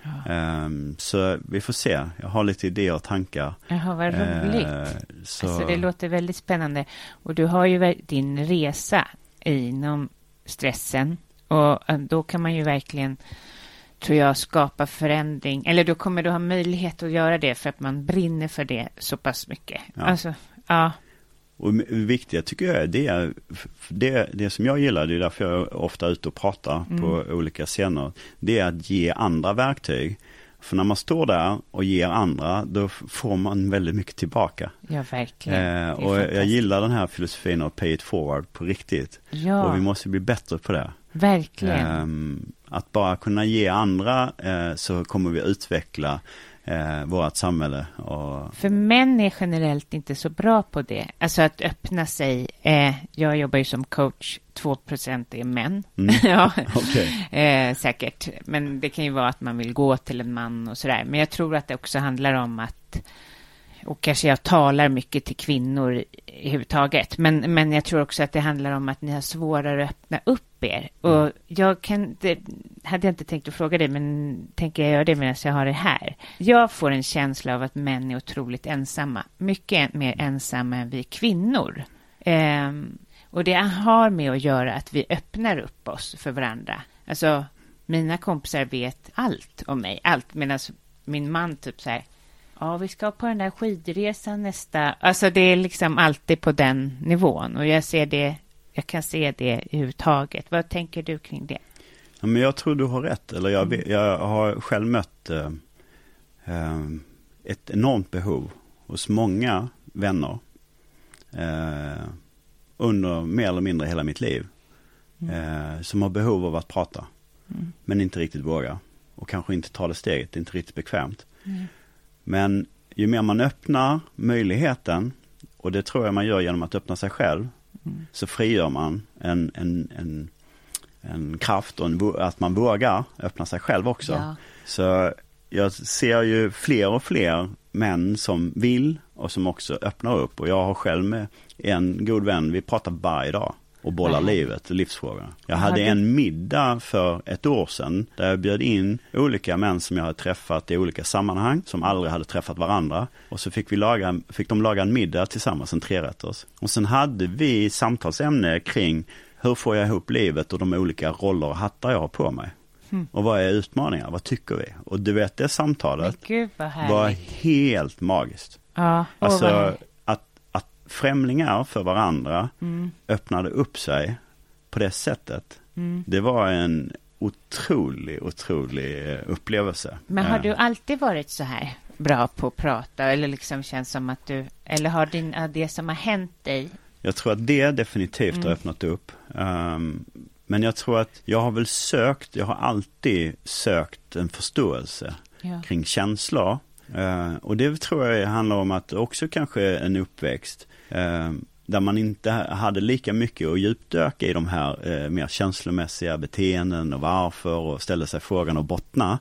Så vi får se. Jag har lite idéer och tankar. Jaha, vad roligt. Alltså, det låter väldigt spännande. Och du har ju din resa inom stressen. Och då kan man ju verkligen, tror jag, skapa förändring. Eller då kommer du ha möjlighet att göra det för att man brinner för det så pass mycket. Ja. Alltså, ja. Och det viktiga tycker jag är det som jag gillar, det är därför jag ofta är ute och pratar på olika scener, det är att ge andra verktyg. För när man står där och ger andra, då får man väldigt mycket tillbaka. Ja, verkligen. Och jag gillar den här filosofin av pay it forward på riktigt. Ja. Och vi måste bli bättre på det. Verkligen. Att bara kunna ge andra så kommer vi utveckla vårt samhälle. För män är generellt inte så bra på det. Alltså att öppna sig. Jag jobbar ju som coach. 2% är män. Ja, okay. Säkert. Men det kan ju vara att man vill gå till en man och sådär. Men jag tror att det också handlar om att, och kanske jag talar mycket till kvinnor i huvudtaget. Men jag tror också att det handlar om att ni har svårare att öppna upp er. Och hade jag inte tänkt att fråga dig, men tänker jag göra det medan jag har det här. Jag får en känsla av att män är otroligt ensamma. Mycket mer ensamma än vi kvinnor. Och det har med att göra att vi öppnar upp oss för varandra. Alltså, mina kompisar vet allt om mig. Allt, medan min man typ så här, ja, vi ska på den där skidresan nästa. Alltså det är liksom alltid på den nivån. Och jag kan se det överhuvudtaget. Vad tänker du kring det? Ja, men jag tror du har rätt. Eller jag har själv mött ett enormt behov hos många vänner under mer eller mindre hela mitt liv. Som har behov av att prata. Men inte riktigt vågar. Och kanske inte ta det steget. Det är inte riktigt bekvämt. Men ju mer man öppnar möjligheten, och det tror jag man gör genom att öppna sig själv, så frigör man en kraft och att man vågar öppna sig själv också. Ja. Så jag ser ju fler och fler män som vill och som också öppnar upp. Och jag har själv med en god vän, vi pratar varje dag och bollar livet och livsfrågor. Jag hade en middag för ett år sedan där jag bjöd in olika män som jag hade träffat i olika sammanhang, som aldrig hade träffat varandra. Och så fick de laga en middag tillsammans, en 3-rätters. Och sen hade vi samtalsämne kring hur får jag ihop livet och de olika roller och hattar jag har på mig. Och vad är utmaningar? Vad tycker vi? Och du vet, det samtalet var helt magiskt. Ja, alltså att främlingar för varandra öppnade upp sig på det sättet. Det var en otrolig upplevelse. Men har du alltid varit så här bra på att prata? Eller liksom känns som att eller har det som har hänt dig? Jag tror att det definitivt har öppnat upp. Men jag tror att jag har alltid sökt en förståelse kring känslor. Och det tror jag handlar om att också kanske en uppväxt där man inte hade lika mycket att djupdöka i de här mer känslomässiga beteenden och varför, och ställa sig frågan och bottna.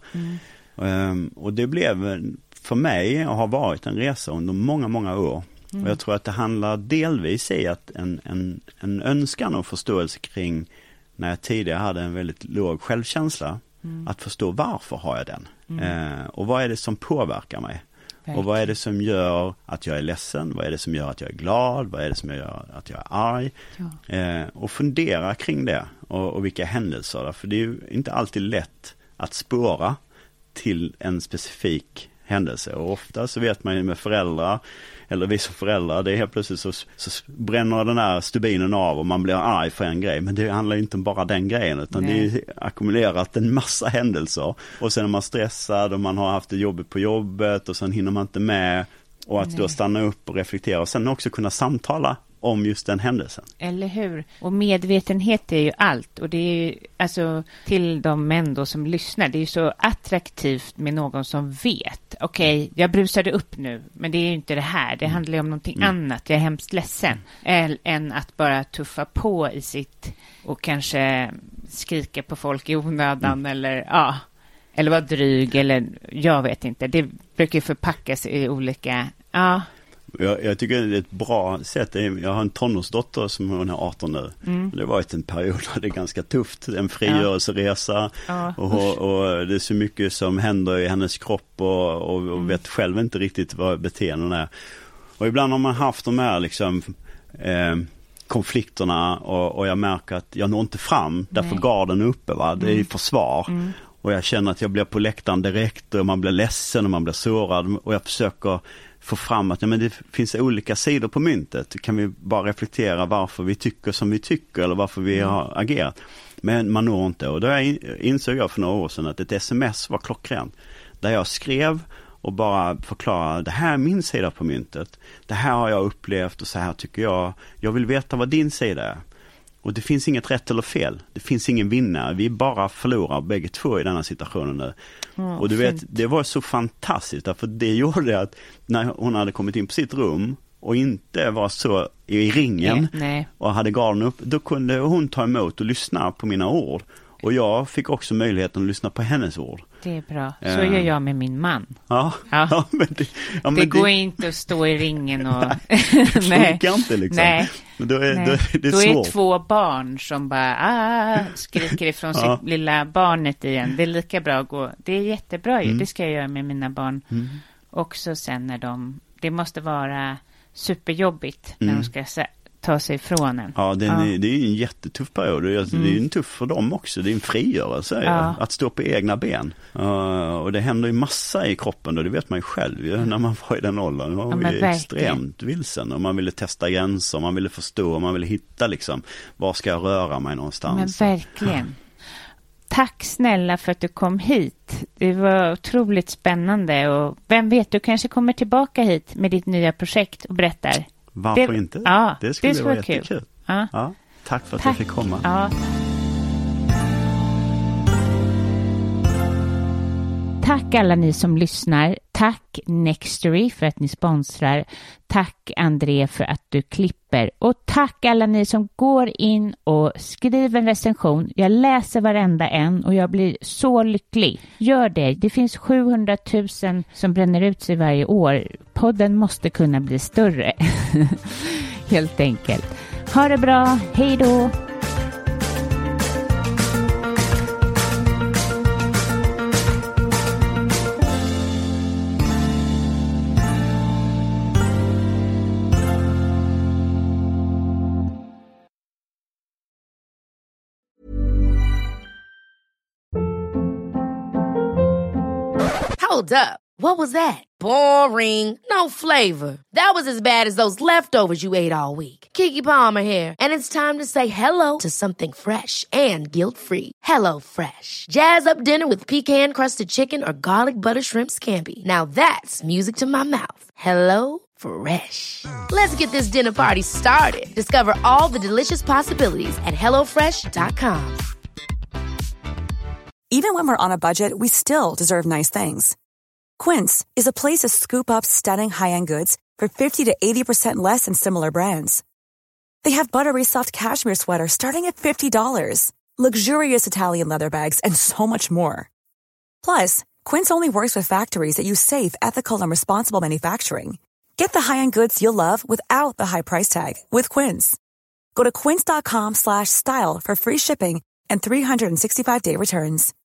Och det blev för mig och har varit en resa under många, många år. Och jag tror att det handlar delvis i att en önskan och förståelse kring när jag tidigare hade en väldigt låg självkänsla. Att förstå varför har jag den? Och vad är det som påverkar mig? Verkligen. Och vad är det som gör att jag är ledsen? Vad är det som gör att jag är glad? Vad är det som gör att jag är arg? Och fundera kring det. Och vilka händelser. För det är ju inte alltid lätt att spåra till en specifik händelse. Och ofta så vet man ju med föräldrar, eller vi som föräldrar, det är helt plötsligt så bränner den här stubinen av och man blir arg för en grej. Men det handlar ju inte om bara den grejen, utan det är ackumulerat en massa händelser. Och sen är man stressad och man har haft det jobbigt på jobbet och sen hinner man inte med. Och att då stanna upp och reflektera och sen också kunna samtala om just den händelsen. Eller hur? Och medvetenhet är ju allt. Och det är ju, alltså, till de män då som lyssnar, det är ju så attraktivt med någon som vet. Okej, jag brusade upp nu, men det är ju inte det här. Det handlar ju om någonting annat. Jag är hemskt ledsen. Än att bara tuffa på i sitt och kanske skrika på folk i onödan eller vara dryg eller jag vet inte. Det brukar ju förpackas i olika... Jag tycker det är ett bra sätt. Jag har en tonårsdotter som hon är 18 nu. Det har varit en period där det är ganska tufft. En frigörelseresa och det är så mycket som händer i hennes kropp och vet själv inte riktigt vad beteenden är. Och ibland har man haft de här liksom, konflikterna och jag märker att jag når inte fram. Därför garden är uppe. Va? Det är i försvar. Och jag känner att jag blir på läktaren direkt och man blir ledsen och man blir sårad. Och jag försöker få fram att men det finns olika sidor på myntet. Kan vi bara reflektera varför vi tycker som vi tycker eller varför vi har agerat. Men man når inte. Och då insåg jag för några år sedan att ett sms var klockrent. Där jag skrev och bara förklarade, det här är min sida på myntet. Det här har jag upplevt och så här tycker jag. Jag vill veta vad din sida är. Och det finns inget rätt eller fel. Det finns ingen vinnare. Vi bara förlorar bägge två i denna situationen nu. Och du vet, det var så fantastiskt. För det gjorde att när hon hade kommit in på sitt rum och inte var så i ringen och hade garden upp, då kunde hon ta emot och lyssna på mina ord. Och jag fick också möjligheten att lyssna på hennes ord. Det är bra. Så gör jag med min man. Det går inte att stå i ringen och... det funkar inte liksom. Nej. Men då är det då svårt. Är två barn som bara skriker ifrån sitt lilla barnet igen. Det är lika bra att gå. Det är jättebra ju. Det ska jag göra med mina barn. Också sen när det måste vara superjobbigt när de ska ta sig ifrån en. Ja, det är en jättetuff period. Det är en tuff för dem också. Det är en frigörelse att stå på egna ben. Och det händer ju massa i kroppen då, det vet man ju själv när man var i den åldern. Man var ju extremt vilsen och man ville testa gränser, man ville förstå, man ville hitta liksom, var ska jag röra mig någonstans. Men verkligen. Tack snälla för att du kom hit. Det var otroligt spännande och vem vet, du kanske kommer tillbaka hit med ditt nya projekt och berättar. Varför inte? Ja, det skulle vara jättekul. Kul. Ja, tack för att jag fick komma. Ja. Tack alla ni som lyssnar. Tack Nextory för att ni sponsrar. Tack André för att du klipper. Och tack alla ni som går in och skriver en recension. Jag läser varenda en och jag blir så lycklig. Gör det. Det finns 700 000 som bränner ut sig varje år. Podden måste kunna bli större. Helt enkelt. Ha det bra. Hej då! Hold up. What was that? Boring. No flavor. That was as bad as those leftovers you ate all week. Keke Palmer here, and it's time to say hello to something fresh and guilt-free. Hello Fresh. Jazz up dinner with pecan-crusted chicken or garlic butter shrimp scampi. Now that's music to my mouth. Hello Fresh. Let's get this dinner party started. Discover all the delicious possibilities at hellofresh.com. Even when we're on a budget, we still deserve nice things. Quince is a place to scoop up stunning high-end goods for 50 to 80% less than similar brands. They have buttery soft cashmere sweaters starting at $50, luxurious Italian leather bags, and so much more. Plus, Quince only works with factories that use safe, ethical, and responsible manufacturing. Get the high-end goods you'll love without the high price tag with Quince. Go to quince.com/style for free shipping and 365-day returns.